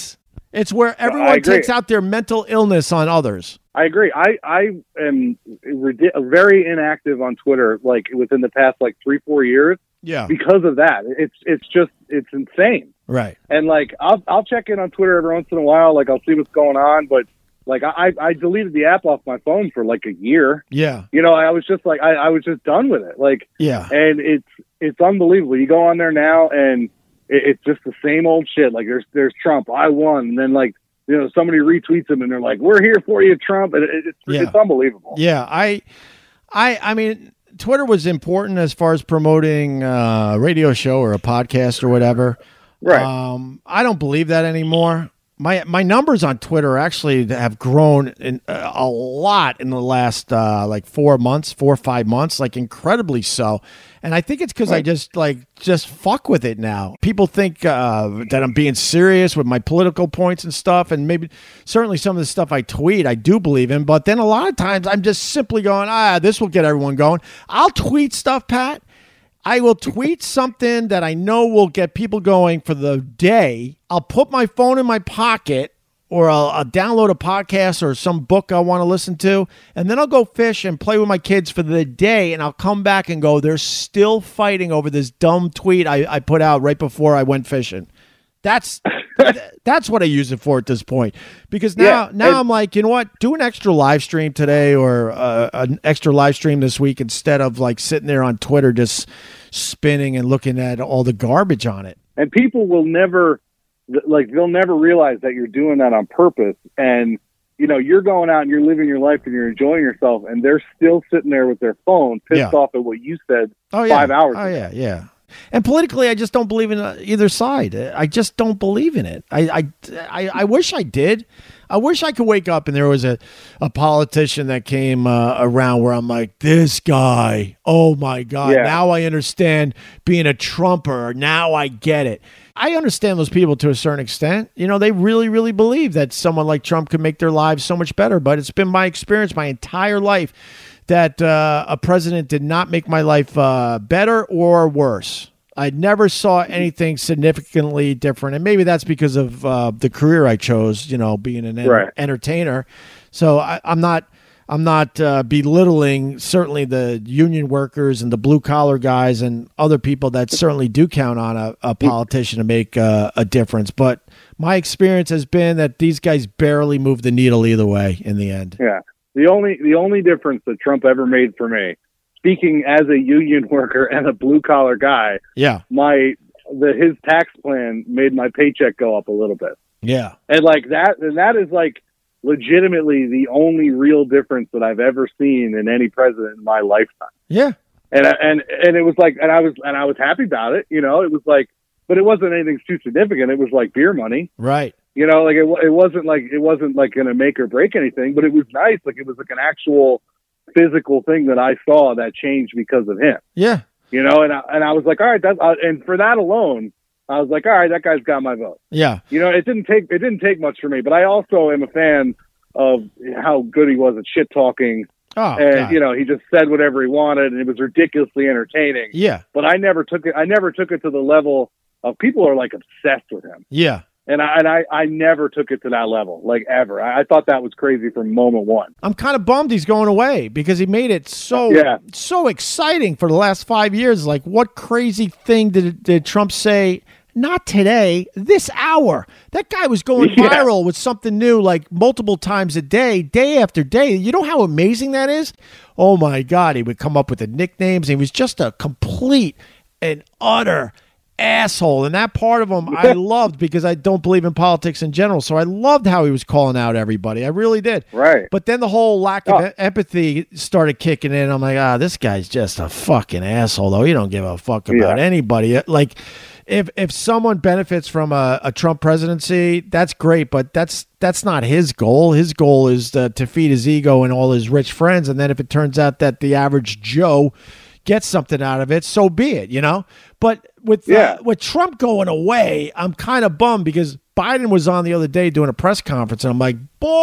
It's where everyone agree. takes out their mental illness on others. I agree. I, I am ridi- very inactive on Twitter, like within the past like three, four years Yeah. because of that. It's, it's just, it's insane. Right. And like, I'll, I'll check in on Twitter every once in a while. Like I'll see what's going on, but like I, I deleted the app off my phone for like a year. Yeah. You know, I was just like, I, I was just done with it. Like, Yeah. and it's, it's unbelievable. You go on there now and it, it's just the same old shit. Like there's, there's Trump, I won. And then like, you know, somebody retweets them and they're like, "We're here for you, Trump," and it, it's Yeah. it's unbelievable. Yeah, I, I, I mean, Twitter was important as far as promoting a radio show or a podcast or whatever. Right. Um, I don't believe that anymore. My my numbers on Twitter actually have grown in, uh, a lot in the last uh, like four months, four or five months, like incredibly so. And I think it's because I just like just fuck with it now. People think uh, that I'm being serious with my political points and stuff, and maybe certainly some of the stuff I tweet I do believe in. But then a lot of times I'm just simply going, ah, this will get everyone going. I'll tweet stuff, Pat. I will tweet something that I know will get people going for the day. I'll put my phone in my pocket, or I'll, I'll download a podcast or some book I want to listen to, and then I'll go fish and play with my kids for the day, and I'll come back and go, they're still fighting over this dumb tweet I, I put out right before I went fishing. That's that's what I use it for at this point, because now Yeah, now and- I'm like, you know what, do an extra live stream today, or uh, an extra live stream this week, instead of like sitting there on Twitter just spinning and looking at all the garbage on it. And people will never, like, they'll never realize that you're doing that on purpose. And you know, you're going out and you're living your life and you're enjoying yourself, and they're still sitting there with their phone, pissed Yeah. off at what you said Oh yeah, five hours Oh ago. yeah, yeah. And politically, I just don't believe in uh, either side. I just don't believe in it. I, I, I, I wish I did. I wish I could wake up and there was a, a politician that came uh, around where I'm like, this guy, oh my God, Yeah. now I understand being a Trumper. Now I get it. I understand those people to a certain extent. You know, they really, really believe that someone like Trump could make their lives so much better. But it's been my experience my entire life that uh, a president did not make my life uh, better or worse. I never saw anything significantly different. And maybe that's because of uh, the career I chose, you know, being an en- Right. entertainer. So I, I'm not I'm not uh, belittling certainly the union workers and the blue collar guys and other people that certainly do count on a, a politician to make uh, a difference. But my experience has been that these guys barely move the needle either way in the end. Yeah. The only the only difference that Trump ever made for me, speaking as a union worker and a blue collar guy, Yeah. my the his tax plan made my paycheck go up a little bit. Yeah. And like that and that is like legitimately the only real difference that I've ever seen in any president in my lifetime. Yeah. And I- and and it was like and I was and I was happy about it, you know. It was like, but it wasn't anything too significant. It was like beer money. Right. You know, like it, wa- it wasn't like it wasn't like going to make or break anything, but it was nice. Like it was like an actual physical thing that I saw that changed because of him. Yeah. You know, and I, and I was like, all right, that's uh, and for that alone, I was like, all right, that guy's got my vote. Yeah. You know, it didn't take it didn't take much for me, but I also am a fan of how good he was at shit talking, Oh, and God. you know, he just said whatever he wanted, and it was ridiculously entertaining. Yeah. But I never took it. I never took it to the level of people are like obsessed with him. Yeah. And I, and I, I never took it to that level, like ever. I, I thought that was crazy from moment one. I'm kind of bummed he's going away because he made it so Yeah. so exciting for the last five years. Like, what crazy thing did did Trump say? Not today, this hour. That guy was going Yeah. viral with something new like multiple times a day, day after day. You know how amazing that is? Oh my God, he would come up with the nicknames. He was just a complete and utter asshole. And that part of him I loved because I don't believe in politics in general. So I loved how he was calling out everybody. I really did. Right. But then the whole lack of Oh. e- empathy started kicking in. I'm like, ah, this guy's just a fucking asshole, though. He don't give a fuck about Yeah. anybody. Like, if if someone benefits from a, a Trump presidency, that's great, but that's that's not his goal. His goal is to, to feed his ego and all his rich friends. And then if it turns out that the average Joe gets something out of it, so be it, you know? But with Yeah. uh, with Trump going away, I'm kind of bummed because Biden was on the other day doing a press conference, and I'm like,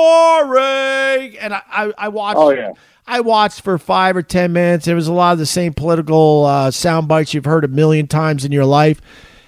boring. And I, I, I watched. Oh, yeah. I watched for five or ten minutes. It was a lot of the same political uh, sound bites you've heard a million times in your life.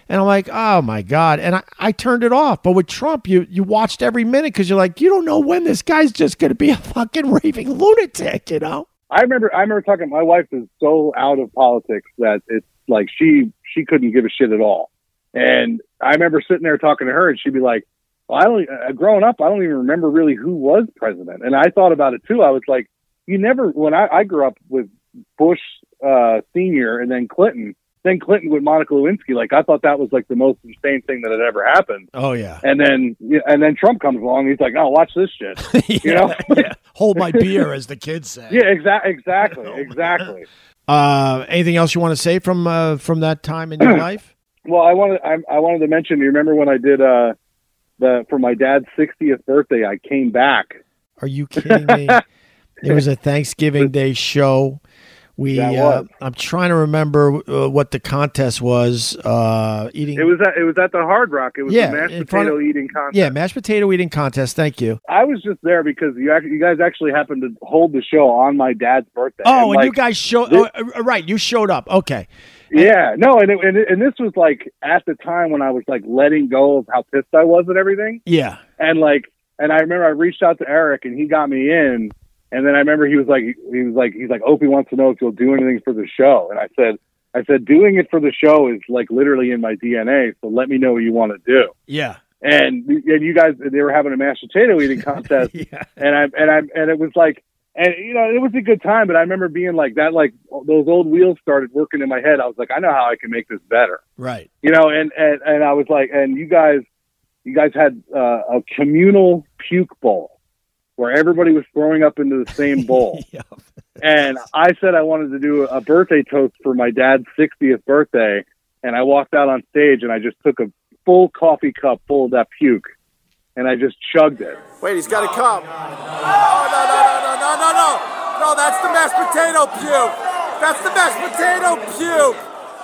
And I'm like, oh my God. And I, I turned it off. But with Trump, you you watched every minute because you're like, you don't know when this guy's just going to be a fucking raving lunatic, you know? I remember, I remember talking, my wife is so out of politics that it's like, she, she couldn't give a shit at all. And I remember sitting there talking to her and she'd be like, well, I don't, uh, growing up, I don't even remember really who was president. And I thought about it too. I was like, you never, when I, I grew up with Bush, uh, senior and then Clinton, then Clinton with Monica Lewinsky. Like, I thought that was like the most insane thing that had ever happened. Oh yeah. And then, and then Trump comes along. And he's like, oh, watch this shit. yeah, You know, yeah. Hold my beer, as the kids say. yeah, exactly. Exactly. Exactly. Uh, anything else you want to say from, uh, from that time in your life? Well, I wanted, I, I wanted to mention, you remember when I did, uh, the, for my dad's sixtieth birthday, I came back. Are you kidding me? It was a Thanksgiving Day show. We, uh, I'm trying to remember uh, what the contest was. Uh, eating. It was at, it was at the Hard Rock. It was Yeah, the mashed in front potato of- eating contest. Yeah, mashed potato eating contest. Thank you. I was just there because you act, you guys actually happened to hold the show on my dad's birthday. Oh, and, like, you guys showed. this- Oh, uh, right, you showed up. Okay. Yeah, no, and, it, and it, and this was like at the time when I was like letting go of how pissed I was at everything, Yeah. and like, and I remember I reached out to Eric and he got me in, and then I remember he was like, he was like, he's like, Opie wants to know if you'll do anything for the show, and I said, I said, doing it for the show is like literally in my D N A, so let me know what you want to do. Yeah. And and you guys, they were having a mashed potato eating contest, Yeah. and I and I and it was like. And, you know, it was a good time, but I remember being like that, like those old wheels started working in my head. I was like, I know how I can make this better, Right. you know? And, and, and I was like, and you guys, you guys had uh, a communal puke bowl where everybody was throwing up into the same bowl. Yeah. And I said I wanted to do a birthday toast for my dad's sixtieth birthday. And I walked out on stage and I just took a full coffee cup full of that puke and I just chugged it. Wait, he's got a cup. Oh, no, no, no, no, no, no, no. No, that's the mashed potato puke. That's the mashed potato puke.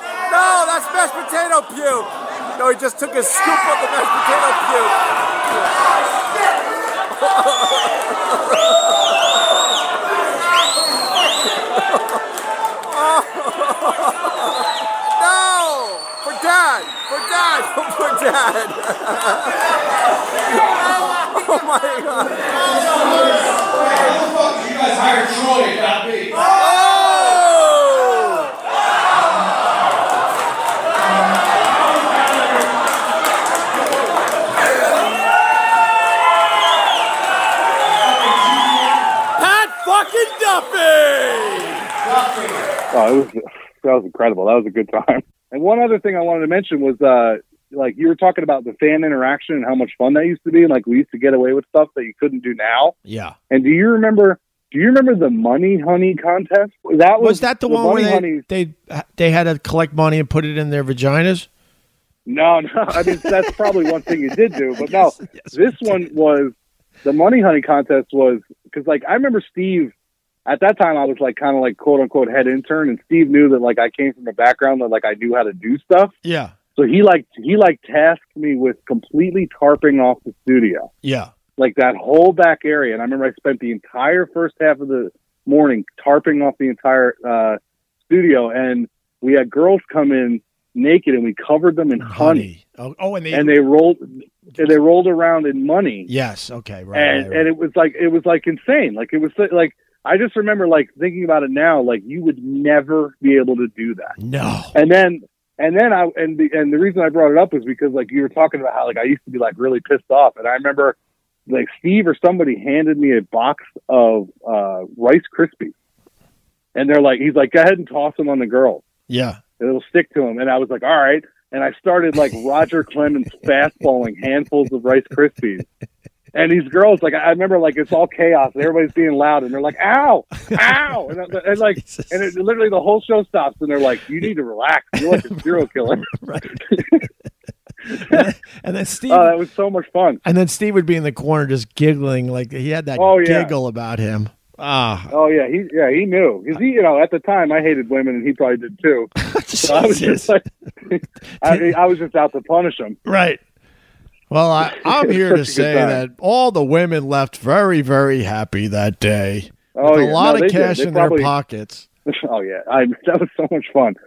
No, that's mashed potato puke. No, he just took a scoop of the mashed potato puke. No, for dad, for dad, for dad. Oh my God. You guys hired Troy, not me. Oh! Pat fucking Duffy! Oh, it was, that was incredible. That was a good time. And one other thing I wanted to mention was, uh, like you were talking about the fan interaction and how much fun that used to be. And like we used to get away with stuff that you couldn't do now. Yeah. And do you remember, do you remember the Money Honey contest? That was, Was that the, one where Money they, Honey- they they had to collect money and put it in their vaginas? No, no. I mean, that's probably one thing you did do, but no, Yes, yes, this one was the Money Honey contest was because like, I remember Steve at that time I was like, kind of like quote unquote head intern. And Steve knew that like I came from a background that like I knew how to do stuff. Yeah. So he like, he like tasked me with completely tarping off the studio, Yeah. like that whole back area. And I remember I spent the entire first half of the morning tarping off the entire, uh, studio. And we had girls come in naked and we covered them in honey. Oh, oh, and they, And they rolled, and they rolled around in money. yes. Okay. Right. and right, right. and it was like it was like insane. Like it was like I just remember like thinking about it now. Like you would never be able to do that. no. And then and then I and the and the reason I brought it up was because like you were talking about how like I used to be like really pissed off, and I remember like Steve or somebody handed me a box of uh, Rice Krispies, and they're like he's like go ahead and toss them on the girls. Yeah. It'll stick to him. And I was like, all right. And I started like Roger Clemens fastballing handfuls of Rice Krispies. And these girls, like, I remember like it's all chaos and everybody's being loud and they're like, ow, ow. And, and like, Jesus. and it, literally the whole show stops and they're like, you need to relax. You're like a serial killer. Right. and then Steve, Oh, that was so much fun. and then Steve would be in the corner just giggling, like he had that Oh, yeah. giggle about him. Ah, Oh yeah. He, yeah, he knew. Cause he, you know, at the time I hated women and he probably did too. So I was Jesus. just like, I, I was just out to punish him. Right. Well, I, I'm here to Such a good say time. that all the women left very, very happy that day. Oh, with yeah. a lot No, they of did. cash They in probably- their pockets. Oh yeah. I, that was so much fun.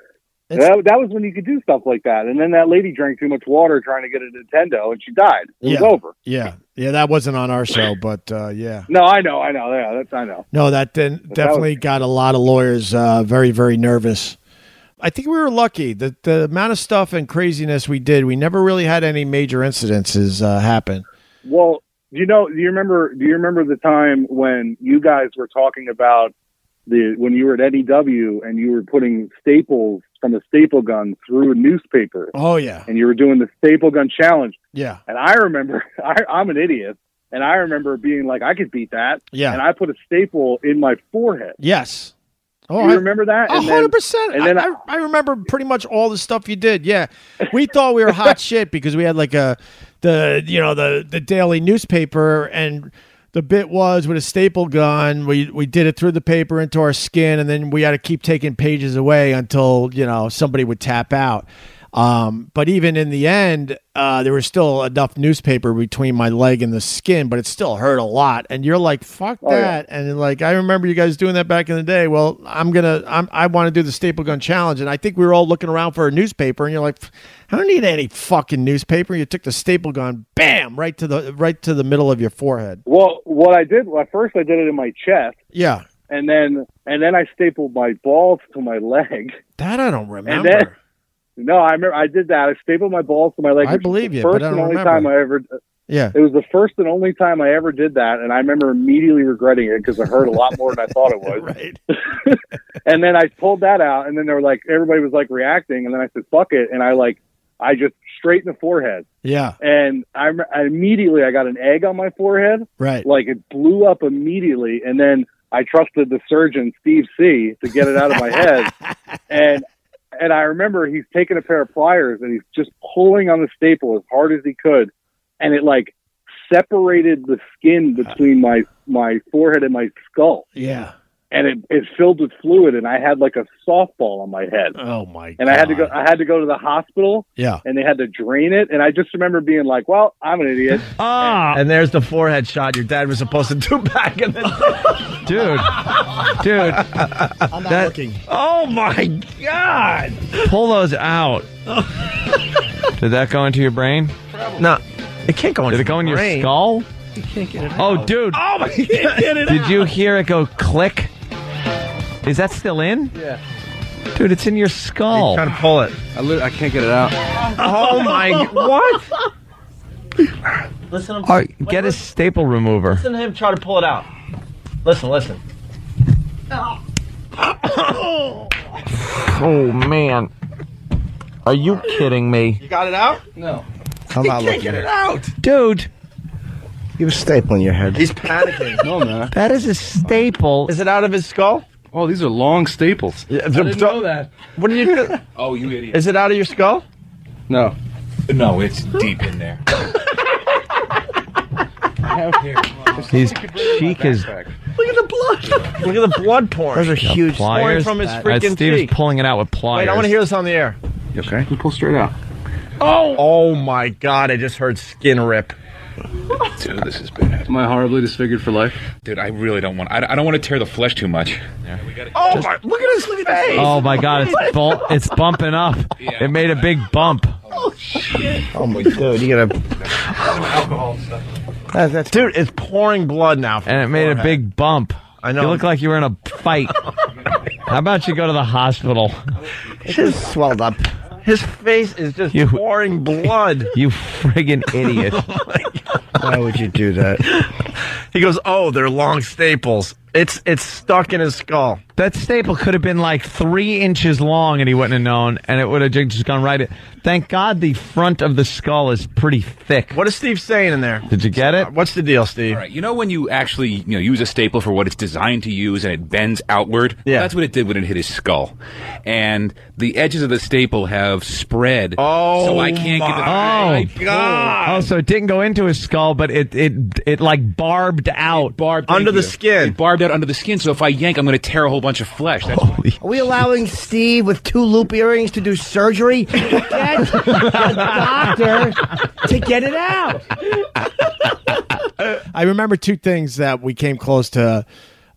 That, that was when you could do stuff like that. And then that lady drank too much water trying to get a Nintendo, and she died. It yeah. was over. Yeah, yeah, that wasn't on our show, but uh, yeah. No, I know, I know. Yeah, that's I know. No, that then definitely was- got a lot of lawyers uh, very, very nervous. I think we were lucky. The the amount of stuff and craziness we did, we never really had any major incidences uh, happen. Well, you know, do you remember? Do you remember the time when you guys were talking about the when you were at N E W and you were putting staples from a staple gun through a newspaper? Oh yeah, and you were doing the staple gun challenge. yeah, And I remember, I, I'm an idiot, and I remember being like, I could beat that. Yeah. And I put a staple in my forehead. yes. Oh, Do you I- remember that? A And then- hundred percent. and then I, I, I remember pretty much all the stuff you did. Yeah, we thought we were hot shit because we had like a the you know the the daily newspaper, and the bit was with a staple gun. We we did it through the paper into our skin, and then we had to keep taking pages away until you know somebody would tap out. Um, but even in the end, uh, there was still enough newspaper between my leg and the skin, but it still hurt a lot. And you're like, fuck Oh, yeah. that. And like, I remember you guys doing that back in the day. Well, I'm going to, I'm, I want to do the staple gun challenge. And I think we were all looking around for a newspaper, and you're like, I don't need any fucking newspaper. You took the staple gun, bam, right to the, right to the middle of your forehead. Well, what I did, well, at first I did it in my chest, Yeah. and then and then I stapled my balls to my leg. That I don't remember. then- No, I remember I did that. I stapled my balls to my leg. I which was believe the you, First but I and don't only remember. time I ever. yeah. It was the first and only time I ever did that, and I remember immediately regretting it because it hurt a lot more than I thought it was. Right. And then I pulled that out, and then they were like, everybody was like reacting, and then I said, "Fuck it," and I like, I just straightened the forehead, Yeah. and I, I immediately I got an egg on my forehead, Right. like it blew up immediately, and then I trusted the surgeon Steve C to get it out of my head, and and I remember he's taking a pair of pliers and he's just pulling on the staple as hard as he could, and it like separated the skin between my my forehead and my skull. Yeah. And it, it filled with fluid, and I had like a softball on my head. Oh my God. And I had to go. I had to go to the hospital, Yeah. and they had to drain it. And I just remember being like, "Well, I'm an idiot." Ah, And there's the forehead shot your dad was supposed to do back in the dude, dude, I'm not that- looking. oh my God! Pull those out. Did that go into your brain? No, it can't go in Did it go in your skull? You can't get it out. Oh, dude! Oh my God! Did you hear it go click? Is that still in? Yeah. Dude, it's in your skull. Trying to pull it. I, li- I can't get it out. Oh my! What? Listen, All right, get a staple remover. listen to him try to pull it out. Listen, listen. Oh man, are you kidding me, You got it out? No. I'm not looking at it out. dude? You have a staple in your head. He's panicking. No, man. That is a staple. Is it out of his skull? Oh, these are long staples. Yeah, I didn't know that. What did you? Oh, you idiot. Is it out of your skull? No. No, it's deep in there. I have here. His cheek is Look at the blood. Look at the blood pouring. Those are huge. pliers. from his Uh, freaking Steve is cheek. pulling it out with pliers. Wait, I want to hear this on the air. You okay? You pull straight out. Oh! Oh my God! I just heard skin rip. Dude, this is bad. Am I horribly disfigured for life? Dude, I really don't want. I, I don't want to tear the flesh too much. Oh my! Look at his face. Oh my God, it's bu- it's bumping up. Yeah. It made a big bump. Oh my dude, you gotta. That's, that's Dude, it's pouring blood now. from And it his made a forehead. big bump. I know. You look like you were in a fight. How about you go to the hospital? it's just swelled up. His face is just You- pouring blood. You friggin' idiot. Why would you do that? He goes, "Oh, they're long staples. It's it's stuck in his skull." That staple could have been like three inches long and he wouldn't have known, and it would have just gone right in. Thank God the front of the skull is pretty thick. What is Steve saying in there? Did you get it? What's the deal, Steve? All right, you know when you actually you know use a staple for what it's designed to use and it bends outward? Yeah. Well, that's what it did when it hit his skull. And the edges of the staple have spread. Oh, so I can't get my it. Oh. God! Oh, so it didn't go into his skull, but it it it like barbed out. Barbed Under thank the you. skin. It barbed out under the skin, so if I yank, I'm going to tear a whole bunch of flesh. That's Are we allowing Steve with two loop earrings to do surgery? Get the doctor to get it out. I remember two things that we came close to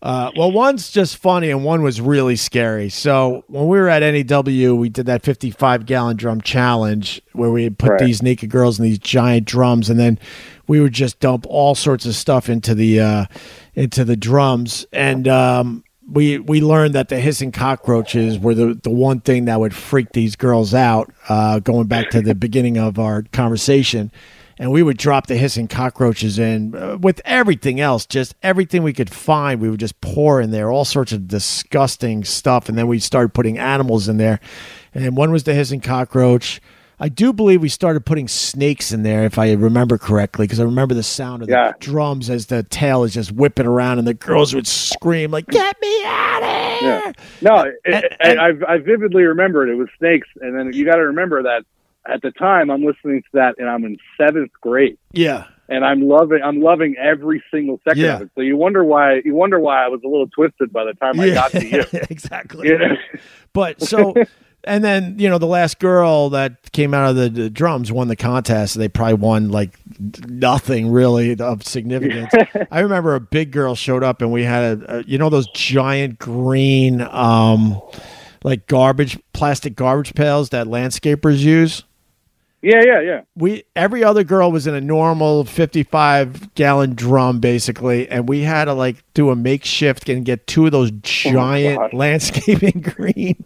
Uh, well, one's just funny and one was really scary. So when we were at N E W, we did that fifty-five gallon drum challenge where we put Right. these naked girls in these giant drums, and then we would just dump all sorts of stuff into the uh, into the drums. And um, we we learned that the hissing cockroaches were the, the one thing that would freak these girls out, uh, going back to the beginning of our conversation. And we would drop the hissing cockroaches in uh, with everything else, just everything we could find. We would just pour in there, all sorts of disgusting stuff. And then we started putting animals in there. And one was the hissing cockroach. I do believe we started putting snakes in there, if I remember correctly, because I remember the sound of Yeah. the drums as the tail is just whipping around, and the girls would scream like, "Get me out of here!" Yeah. No, it, And- it, and- I, I vividly remember it. It was snakes, and then you got to remember that at the time I'm listening to that, and I'm in seventh grade, Yeah. and I'm loving I'm loving every single second Yeah. of it. So you wonder why you wonder why I was a little twisted by the time I got to you. exactly. You know? But so, and then, you know, the last girl that came out of the, the drums won the contest. They probably won like nothing really of significance. I remember a big girl showed up and we had, a, a, you know, those giant green, um, like garbage, plastic garbage pails that landscapers use. Yeah, yeah, yeah. We every other girl was in a normal fifty-five gallon drum basically, and we had to like do a makeshift and get two of those giant God. landscaping green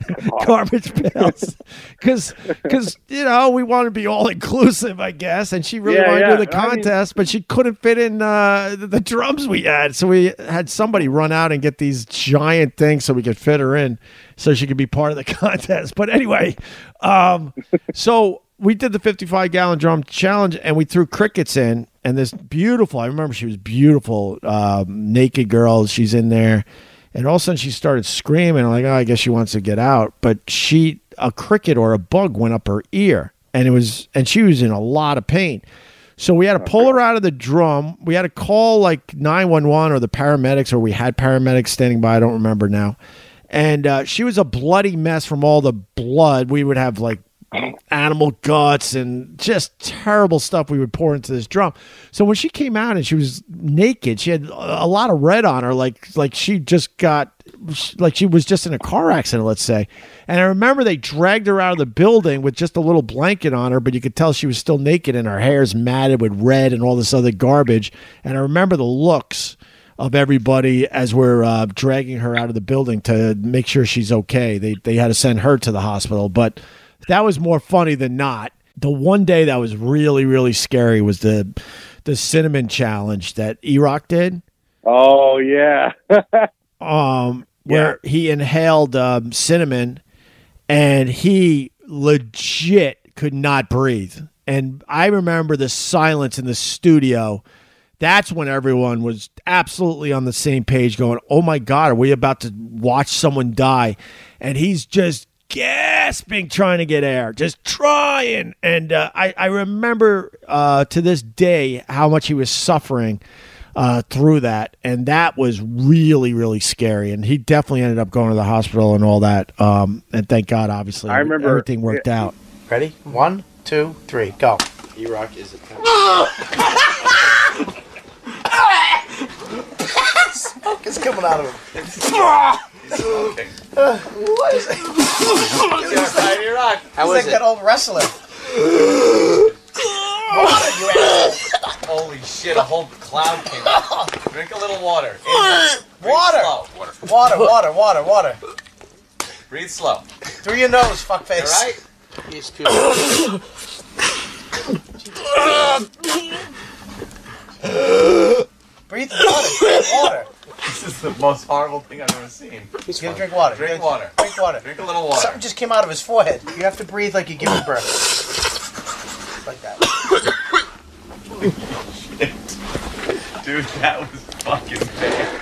garbage pails because because you know we want to be all inclusive, I guess, and she really Yeah, wanted yeah. to do the I mean- contest, but she couldn't fit in uh, the, the drums we had, so we had somebody run out and get these giant things so we could fit her in, so she could be part of the contest. But anyway, um, so. We did the fifty-five gallon drum challenge and we threw crickets in, and this beautiful, I remember she was beautiful, um, naked girl. She's in there, and all of a sudden she started screaming. I'm like, oh, I guess she wants to get out. But she, a cricket or a bug went up her ear, and it was, and she was in a lot of pain. So we had to pull her out of the drum. We had to call like nine one one or the paramedics, or we had paramedics standing by. I don't remember now. And uh, she was a bloody mess from all the blood. We would have like animal guts and just terrible stuff we would pour into this drum. So when she came out and she was naked, she had a lot of red on her, like like she just got like she was just in a car accident, let's say. And I remember they dragged her out of the building with just a little blanket on her, but you could tell she was still naked and her hair's matted with red and all this other garbage. And I remember the looks of everybody as we're uh, dragging her out of the building to make sure she's okay. They they had to send her to the hospital, but that was more funny than not. The one day that was really, really scary was the the cinnamon challenge that E-Rock did. Oh yeah. Um, where he inhaled um, cinnamon, and he legit could not breathe. And I remember the silence in the studio. That's when everyone was absolutely on the same page, going, "Oh my God, are we about to watch someone die?" And he's just gasping, trying to get air, just trying. And uh, I, I remember uh, to this day how much he was suffering uh, through that. And that was really, really scary. And he definitely ended up going to the hospital and all that. Um, and thank God, obviously, I remember- everything worked out. Ready? One, two, three, go. E-Rock is a smoke is coming out of him. What is it? E-Rock. How is He's like that old wrestler. Water, you asshole. Holy shit, a whole cloud came out. Drink a little water. Water. Water, water, water, water. Breathe slow. Through your nose, fuckface. All right? He's Breathe water. Drink water. This is the most horrible thing I've ever seen. He's gonna drink water. Drink Drink- water. Drink water. Drink a little water. Something just came out of his forehead. You have to breathe like you're giving birth. Like that. Dude, that was fucking bad.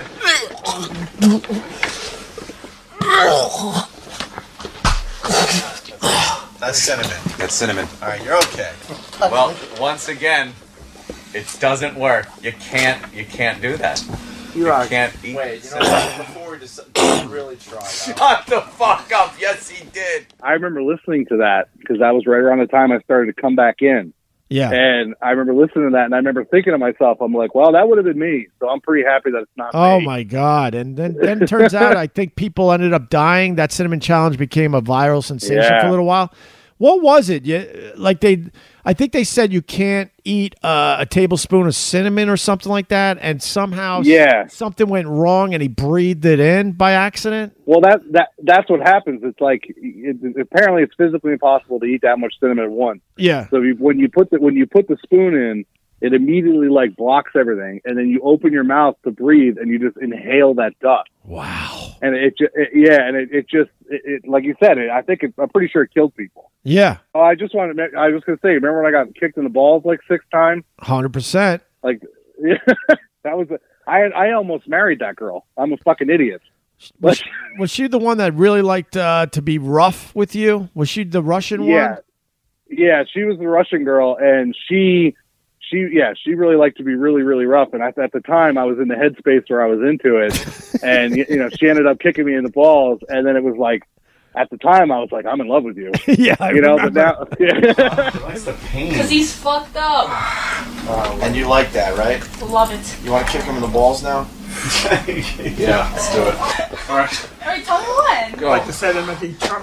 That's cinnamon. That's cinnamon. All right, you're okay. Well, once again, it doesn't work. You can't. You can't do that. You can't eat. Wait, you know what? Before we just really try. Shut the fuck up. Yes, he did. I remember listening to that because that was right around the time I started to come back in. Yeah. And I remember listening to that, and I remember thinking to myself, I'm like, well, that would have been me. So I'm pretty happy that it's not Oh me. my God. And then, then it turns out I think people ended up dying. That cinnamon challenge became a viral sensation Yeah. for a little while. What was it? You, like they, I think they said you can't eat uh, a tablespoon of cinnamon or something like that, and somehow Yeah. s- something went wrong, and he breathed it in by accident. Well, that that that's what happens. It's like it, apparently it's physically impossible to eat that much cinnamon at once. Yeah. So you, when you put the when you put the spoon in, it immediately like blocks everything, and then you open your mouth to breathe, and you just inhale that dust. Wow. And it, just it yeah, and it, it just it, it like you said, it, I think it, I'm pretty sure it killed people. Yeah. Oh, I just wanted to, I was gonna say, remember when I got kicked in the balls like six times? Hundred percent. Like that was a, I I almost married that girl. I'm a fucking idiot. Was she, was she the one that really liked uh, to be rough with you? Was she the Russian Yeah. one? Yeah, she was the Russian girl, and she, she, yeah, she really liked to be really, really rough. And I, at the time, I was in the headspace where I was into it, and you know, she ended up kicking me in the balls, and then it was like, at the time, I was like, I'm in love with you. Yeah, I you know, remember. but now, yeah. What's the pain? Because he's fucked up. And you like that, right? Love it. You want to kick him in the balls now? Yeah, let's do it. All right. All right, tell me when. Go. Like to set him at the charm.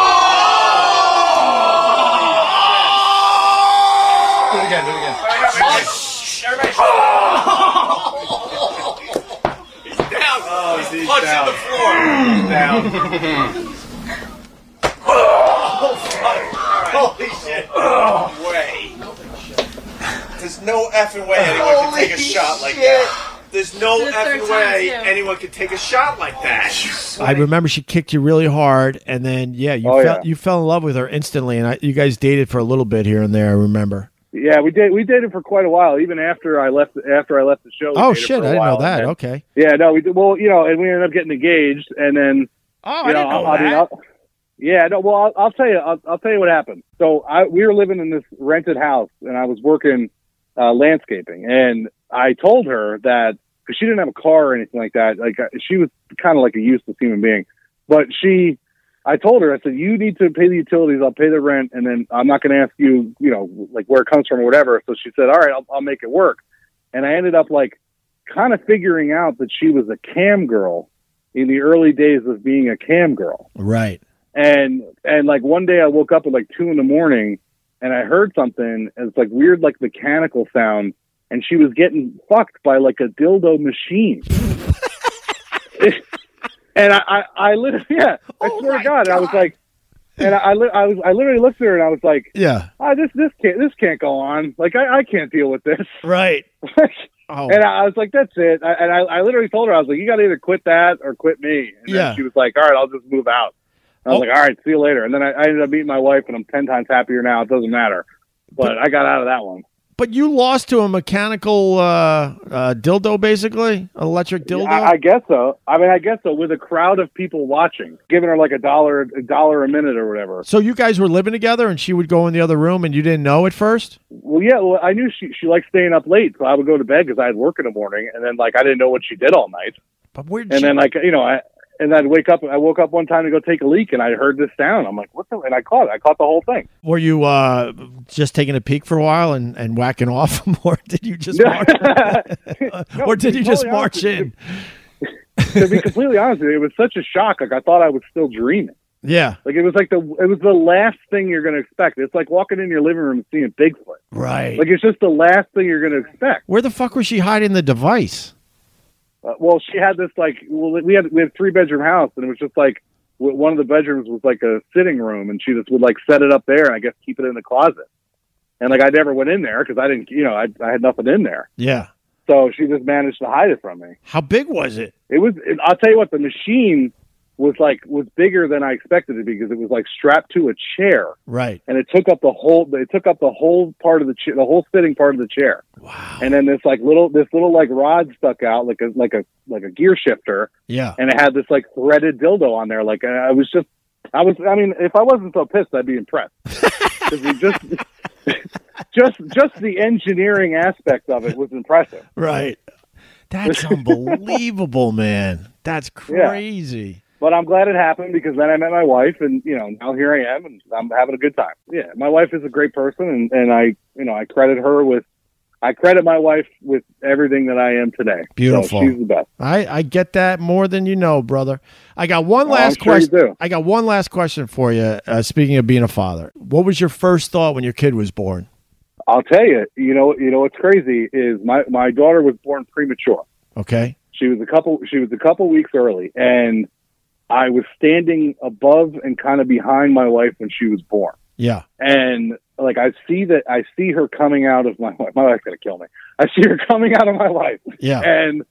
Do it again, do it again. Everybody, he's down. Oh, he's Punch down. in the floor. He's down. Oh, fuck. Holy shit. No way. There's no effing way anyone can take a Holy shot like shit. that. There's no It's the third effing time, way too. anyone could take a shot like that. I remember she kicked you really hard, and then yeah, you Oh, fell yeah. you fell in love with her instantly, and I, you guys dated for a little bit here and there. I remember. Yeah, we did. We dated for quite a while, even after I left. After I left the show. we Oh dated shit! for a I didn't know while, that. and then- Okay. Yeah, no, we did. Well, you know, and we ended up getting engaged, and then. Oh, you I didn't know I mean, that. I'll- yeah, no. Well, I'll, I'll tell you. I'll, I'll tell you what happened. So I, we were living in this rented house, and I was working uh, landscaping, and I told her that because she didn't have a car or anything like that. Like uh, she was kind of like a useless human being, but she. I told her, I said, you need to pay the utilities, I'll pay the rent, and then I'm not going to ask you, you know, like where it comes from or whatever. So she said, all right, I'll, I'll make it work. And I ended up like kind of figuring out that she was a cam girl in the early days of being a cam girl. Right. And, and like one day I woke up at like two in the morning and I heard something, and it's like weird, like mechanical sound. And she was getting fucked by like a dildo machine. And I, I, I literally, yeah, I Oh swear my to God, I was God. like, and I, I, li- I was, I literally looked at her and I was like, Yeah. oh, this, this can't, this can't go on. Like, I, I can't deal with this. Right. Oh. And I, I was like, that's it. I, and I, I literally told her, I was like, you got to either quit that or quit me. And Yeah. then she was like, all right, I'll just move out. And I was Oh. like, all right, see you later. And then I, I ended up meeting my wife, and I'm ten times happier now. It doesn't matter. But I got out of that one. But you lost to a mechanical uh, uh, dildo, basically, an electric dildo. I, I guess so. I mean, I guess so. With a crowd of people watching, giving her like a dollar, a dollar a minute or whatever. So you guys were living together, and she would go in the other room, and you didn't know at first. Well, yeah. Well, I knew she she liked staying up late, so I would go to bed because I had work in the morning, and then like I didn't know what she did all night. But where? And then like you know, I and I'd wake up. I woke up one time to go take a leak, and I heard this sound. I'm like, what the? And I caught it. I caught the whole thing. Were you uh, just taking a peek for a while and, and whacking off, or did you just march, No, or did to you be just totally march honest, in? To be completely honest with you, it was such a shock. Like I thought I was still dreaming. Yeah. Like it was like the it was the last thing you're going to expect. It's like walking in your living room and seeing Bigfoot. Right. Like it's just the last thing you're going to expect. Where the fuck was she hiding the device? Uh, well, she had this like well, we had we had a three bedroom house, and it was just like w- one of the bedrooms was like a sitting room, and she just would like set it up there, and I guess keep it in the closet. And like I never went in there because I didn't, you know, I I had nothing in there. Yeah. So she just managed to hide it from me. How big was it? It was. It, I'll tell you what, the machine was like was bigger than I expected it because it was like strapped to a chair, Right. and it took up the whole. It took up the whole part of the chair, the whole sitting part of the chair. Wow. And then this like little this little like rod stuck out like a like a like a gear shifter, Yeah. and it had this like threaded dildo on there. Like I was just, I was. I mean, if I wasn't so pissed, I'd be impressed. 'Cause we just. Just, just the engineering aspect of it was impressive. Right. That's unbelievable, man. That's crazy. But I'm glad it happened because then I met my wife, and you know, now here I am, and I'm having a good time. Yeah, my wife is a great person, and, and I, you know, I credit her with, I credit my wife with everything that I am today. Beautiful. So she's the best. I, I get that more than you know, brother. I got one Oh, last I'm sure you question. do. I got one last question for you. Uh, speaking of being a father, what was your first thought when your kid was born? I'll tell you, you know, you know what's crazy is my my daughter was born premature. Okay. She was a couple. She was a couple weeks early, and I was standing above and kind of behind my wife when she was born. Yeah. And like I see that, I see her coming out of my wife. My wife's gonna kill me. I see her coming out of my wife. Yeah. And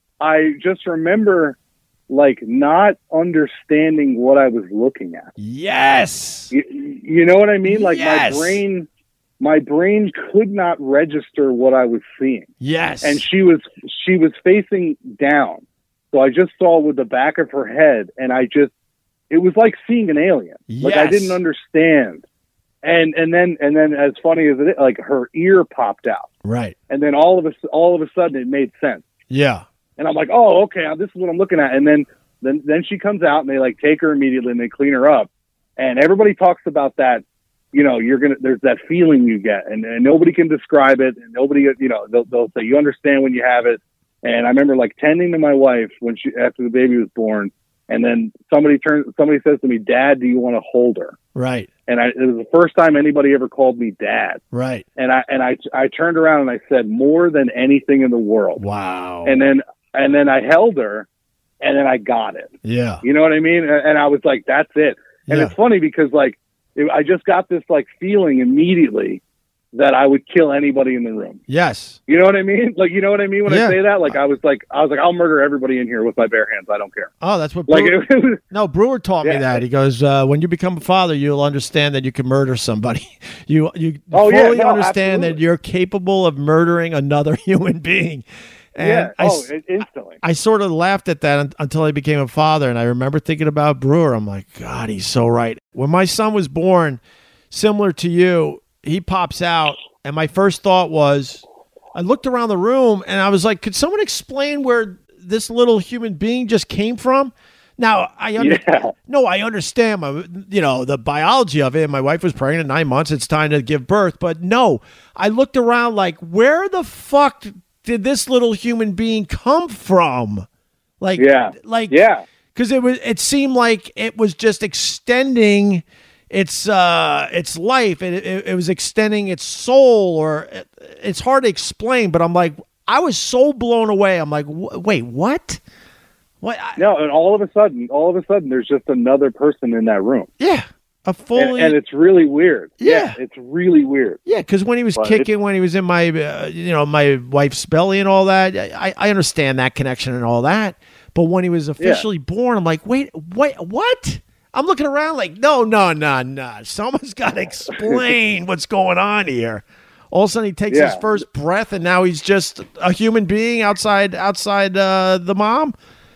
I just remember like not understanding what I was looking at. Yes. You, you know what I mean? Like Yes. my brain, my brain could not register what I was seeing. Yes. And she was she was facing down. So I just saw with the back of her head, and I just it was like seeing an alien. Like I Yes. didn't understand. And and then and then as funny as it is, like her ear popped out. Right. And then all of a all of a sudden it made sense. Yeah. And I'm like, "Oh, okay, this is what I'm looking at." And then then then she comes out and they like take her immediately and they clean her up. And everybody talks about that. You know, you're gonna. There's that feeling you get, and, and nobody can describe it, and nobody, you know, they'll, they'll say you understand when you have it. And I remember like tending to my wife when she after the baby was born, and then somebody turns, somebody says to me, "Dad, do you want to hold her?" Right. And I, it was the first time anybody ever called me Dad. Right. And I and I I turned around and I said, "More than anything in the world." Wow. And then and then I held her, and then I got it. Yeah. You know what I mean? And, and I was like, "That's it." And Yeah. it's funny because like. It, I just got this like feeling immediately that I would kill anybody in the room. Yes. You know what I mean? Like, you know what I mean when Yeah. I say that? Like, I was like, I was like, I'll murder everybody in here with my bare hands. I don't care. Oh, that's what Like, Brewer, it was, no, Brewer taught me Yeah. that. He goes, uh, when you become a father, you'll understand that you can murder somebody. You you Oh, yeah, fully no, understand that absolutely. you're capable of murdering another human being. And yeah. I, Oh, s- it, instantly. I sort of laughed at that un- until I became a father, and I remember thinking about Brewer. I'm like, God, he's so right. When my son was born, similar to you, he pops out, and my first thought was, I looked around the room, and I was like, could someone explain where this little human being just came from? Now, I under- Yeah. no, I understand, my, you know, the biology of it. My wife was pregnant nine months. It's time to give birth. But no, I looked around like, where the fuck did this little human being come from? Like, Yeah. like, Yeah. because it was, it seemed like it was just extending its uh its life. It, it, it was extending its soul, or it, it's hard to explain. But I'm like, I was so blown away. I'm like, w- wait, what? What? I, No, and all of a sudden, all of a sudden, there's just another person in that room. yeah, a And, fully. and it's really weird. Yeah. It's really weird. Yeah, because when he was But kicking, when he was in my, uh, you know, my wife's belly and all that, I, I understand that connection and all that. But when he was officially born, I'm like, wait, wait, what? I'm looking around like, no, no, no, no. Someone's got to explain what's going on here. All of a sudden, he takes his Yeah. first breath, and now he's just a human being outside, outside uh, the mom.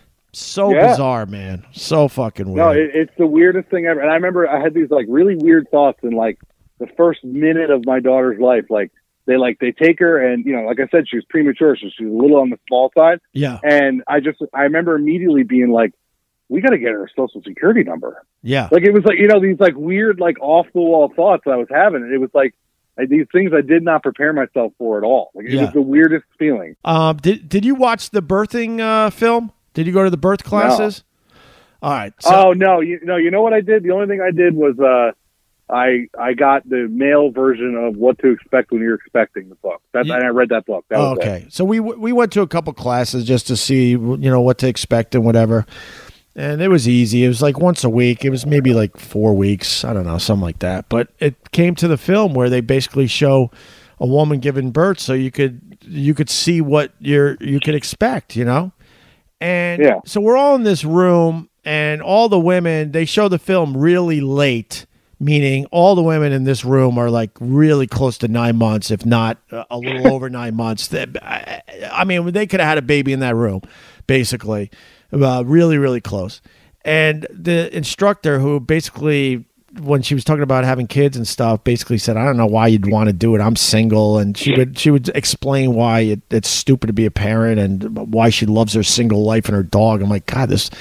So Yeah. bizarre, man. So fucking weird. No, it, it's the weirdest thing ever. And I remember I had these like really weird thoughts in like the first minute of my daughter's life. Like they like they take her, and you know, like I said, she was premature, so she was a little on the small side. yeah, And I just I remember immediately being like, we got to get her social security number. yeah. Like it was like, you know, these like weird like off the wall thoughts I was having. And it was like I, these things I did not prepare myself for at all. Like it Yeah. was the weirdest feeling. Um, did did you watch the birthing uh, film? Did you go to the birth classes? All right. So, oh no, you know, you know what I did? The only thing I did was uh, I I got the male version of What to Expect When You're Expecting the book. That's You- and I read that book. That was it. okay. So we we went to a couple classes just to see, you know, what to expect and whatever. And it was easy. It was like once a week. It was maybe like four weeks. I don't know, something like that. But it came to the film where they basically show a woman giving birth, so you could you could see what you're you could expect, you know. And Yeah. so we're all in this room, and all the women, they show the film really late, meaning all the women in this room are like really close to nine months, if not uh, a little over nine months. That- I I mean, they could have had a baby in that room, basically, uh, really, really close. And the instructor, who basically, when she was talking about having kids and stuff, basically said, I don't know why you'd want to do it. I'm single. And she would she would explain why it, it's stupid to be a parent and why she loves her single life and her dog. I'm like, God, this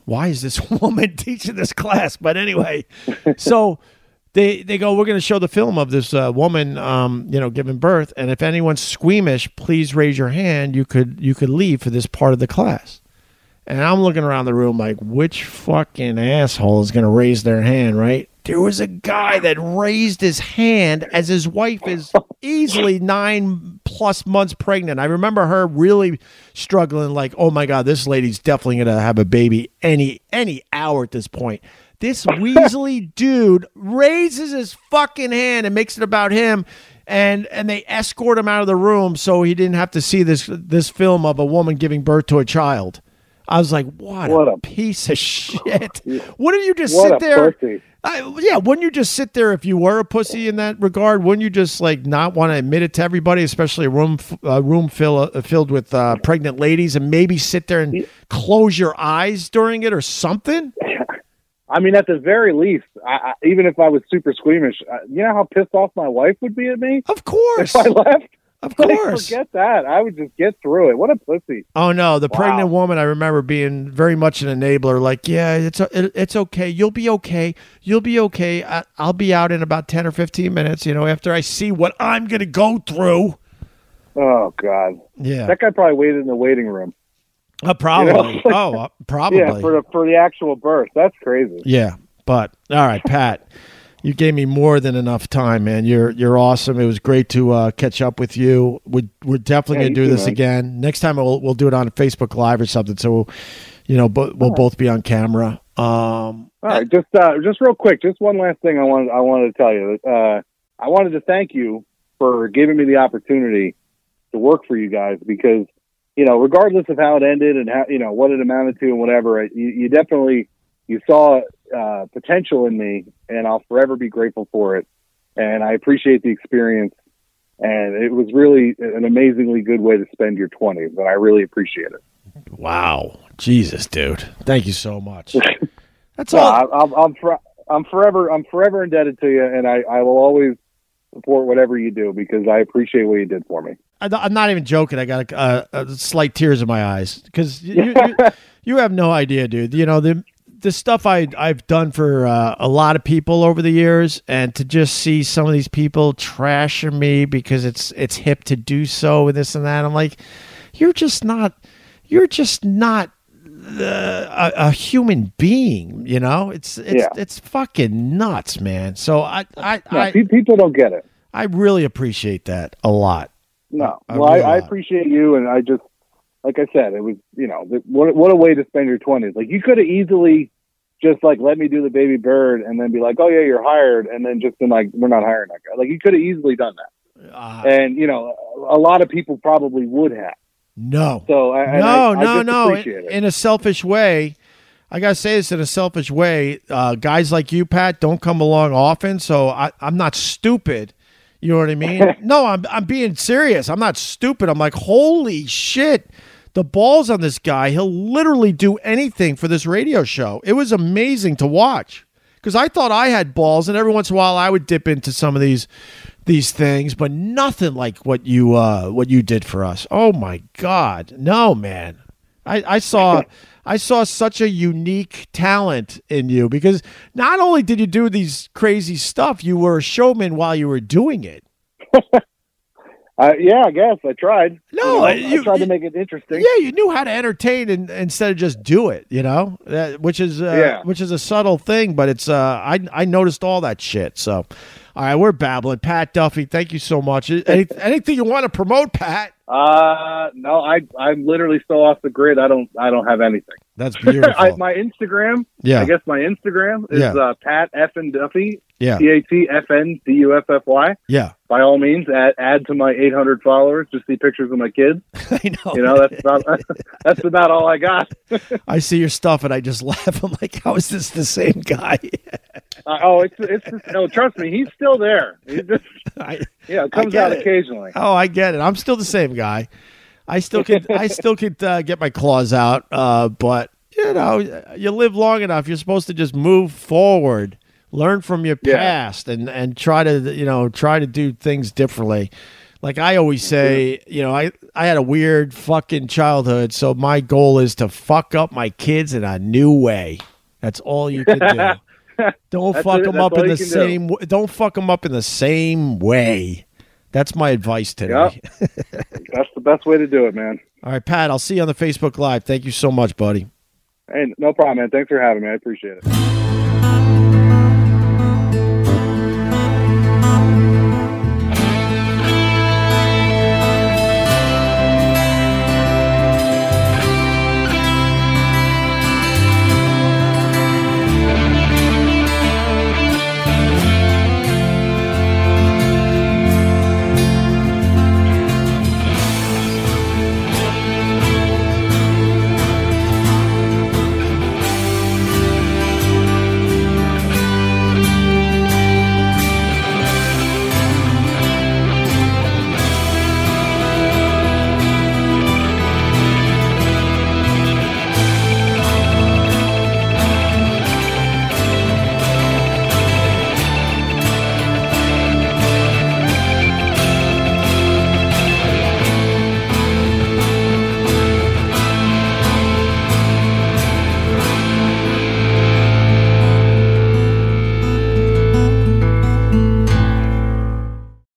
why is this woman teaching this class? But anyway, so they they go, we're going to show the film of this uh, woman, um, you know, giving birth, and if anyone's squeamish, please raise your hand. You could you could leave for this part of the class. And I'm looking around the room like, which fucking asshole is going to raise their hand, right? There was a guy that raised his hand as his wife is easily nine plus months pregnant. I remember her really struggling like, oh my God, this lady's definitely going to have a baby any any hour at this point. This weaselly dude raises his fucking hand and makes it about him, and and they escort him out of the room so he didn't have to see this this film of a woman giving birth to a child. I was like, what, what a, a piece of shit. Wouldn't you just what sit a there? Pussy. I, yeah, wouldn't you just sit there if you were a pussy in that regard? Wouldn't you just like not want to admit it to everybody, especially a room a room fill, uh, filled with uh, pregnant ladies, and maybe sit there and close your eyes during it or something? I mean, at the very least, I, I, even if I was super squeamish, uh, you know how pissed off my wife would be at me? Of course. If I left? Of course. Forget that. I would just get through it. What a pussy. Oh, no. The wow. pregnant woman, I remember being very much an enabler. Like, yeah, it's it, it's okay. You'll be okay. You'll be okay. I, I'll be out in about ten or fifteen minutes, you know, after I see what I'm going to go through. Oh, God. Yeah. That guy probably waited in the waiting room. Uh, probably. You know? oh, uh, probably. Yeah, for the, for the actual birth. That's crazy. Yeah. But, all right, Pat. You gave me more than enough time, man. You're you're awesome. It was great to uh, catch up with you. We, we're definitely yeah, going to do too, this man. again. Next time we'll we'll do it on Facebook Live or something. So, we'll, you know, but we'll right. both be on camera. Um, All right, just uh, just real quick, just one last thing I wanted I wanted to tell you. Uh, I wanted to thank you for giving me the opportunity to work for you guys because, you know, regardless of how it ended and how you know what it amounted to and whatever, you, you definitely you saw uh, potential in me, and I'll forever be grateful for it. And I appreciate the experience. And it was really an amazingly good way to spend your twenties, and I really appreciate it. Wow, Jesus, dude, thank you so much. That's no, all. I, I'm I'm, for, I'm forever I'm forever indebted to you, and I, I will always support whatever you do because I appreciate what you did for me. I, I'm not even joking. I got a, a, a slight tears in my eyes because you, you, you have no idea, dude. You know the. The stuff I, I've done for uh, a lot of people over the years, and to just see some of these people trashing me because it's it's hip to do so and this and that, I'm like, you're just not, you're just not uh, a, a human being, you know? It's it's yeah. it's fucking nuts, man. So I I, no, I people don't get it. I really appreciate that a lot. No, I, well, I, really I, I appreciate you, and I just. Like I said, it was, you know, what what a way to spend your twenties. Like, you could have easily just, like, let me do the baby bird and then be like, oh, yeah, you're hired, and then just been like, we're not hiring that guy. Like, you could have easily done that. Uh, and, you know, a lot of people probably would have. No. So, I, no, I, no, I just no. appreciate In, it. in a selfish way, I got to say this in a selfish way. Uh, guys like you, Pat, don't come along often, so I, I'm not stupid. You know what I mean? No, I'm I'm being serious. I'm not stupid. I'm like, holy shit. The balls on this guy. He'll literally do anything for this radio show. It was amazing to watch because I thought I had balls, and every once in a while I would dip into some of these these things, but nothing like what you uh, what you did for us. Oh my God, no, man! I, I saw I saw such a unique talent in you because not only did you do these crazy stuff, you were a showman while you were doing it. Uh, yeah, I guess I tried. No, you know, you, I tried you, to make it interesting. Yeah, you knew how to entertain and, instead of just do it. You know, that, which is uh, yeah. which is a subtle thing, but it's uh, I I noticed all that shit. So, all right, we're babbling. Pat Duffy, thank you so much. Any, anything you want to promote, Pat? Uh, no, I I'm literally still off the grid. I don't I don't have anything. That's beautiful. I, my Instagram. Yeah. I guess my Instagram is Yeah. uh, Pat F N Duffy. Yeah. P A T F N D U F F Y. Yeah. By all means, add, add to my eight hundred followers. Just see pictures of my kids. I know. You know, that's about that's about all I got. I see your stuff and I just laugh. I'm like, how is this the same guy? uh, oh, it's it's just, no. Trust me, he's still there. He just I, yeah, it I comes get out it. occasionally. Oh, I get it. I'm still the same guy. I still could I still could uh, get my claws out, uh, but you know, you live long enough. You're supposed to just move forward, learn from your Yeah. past, and and try to you know try to do things differently. Like I always say, you know, I, I had a weird fucking childhood, so my goal is to fuck up my kids in a new way. That's all you can do. Don't That's fuck it. them That's up all in you the can do. same. w- Don't fuck them up in the same way. That's my advice today. Yep. That's the best way to do it, man. All right, Pat. I'll see you on the Facebook Live. Thank you so much, buddy. Hey, no problem, man. Thanks for having me. I appreciate it.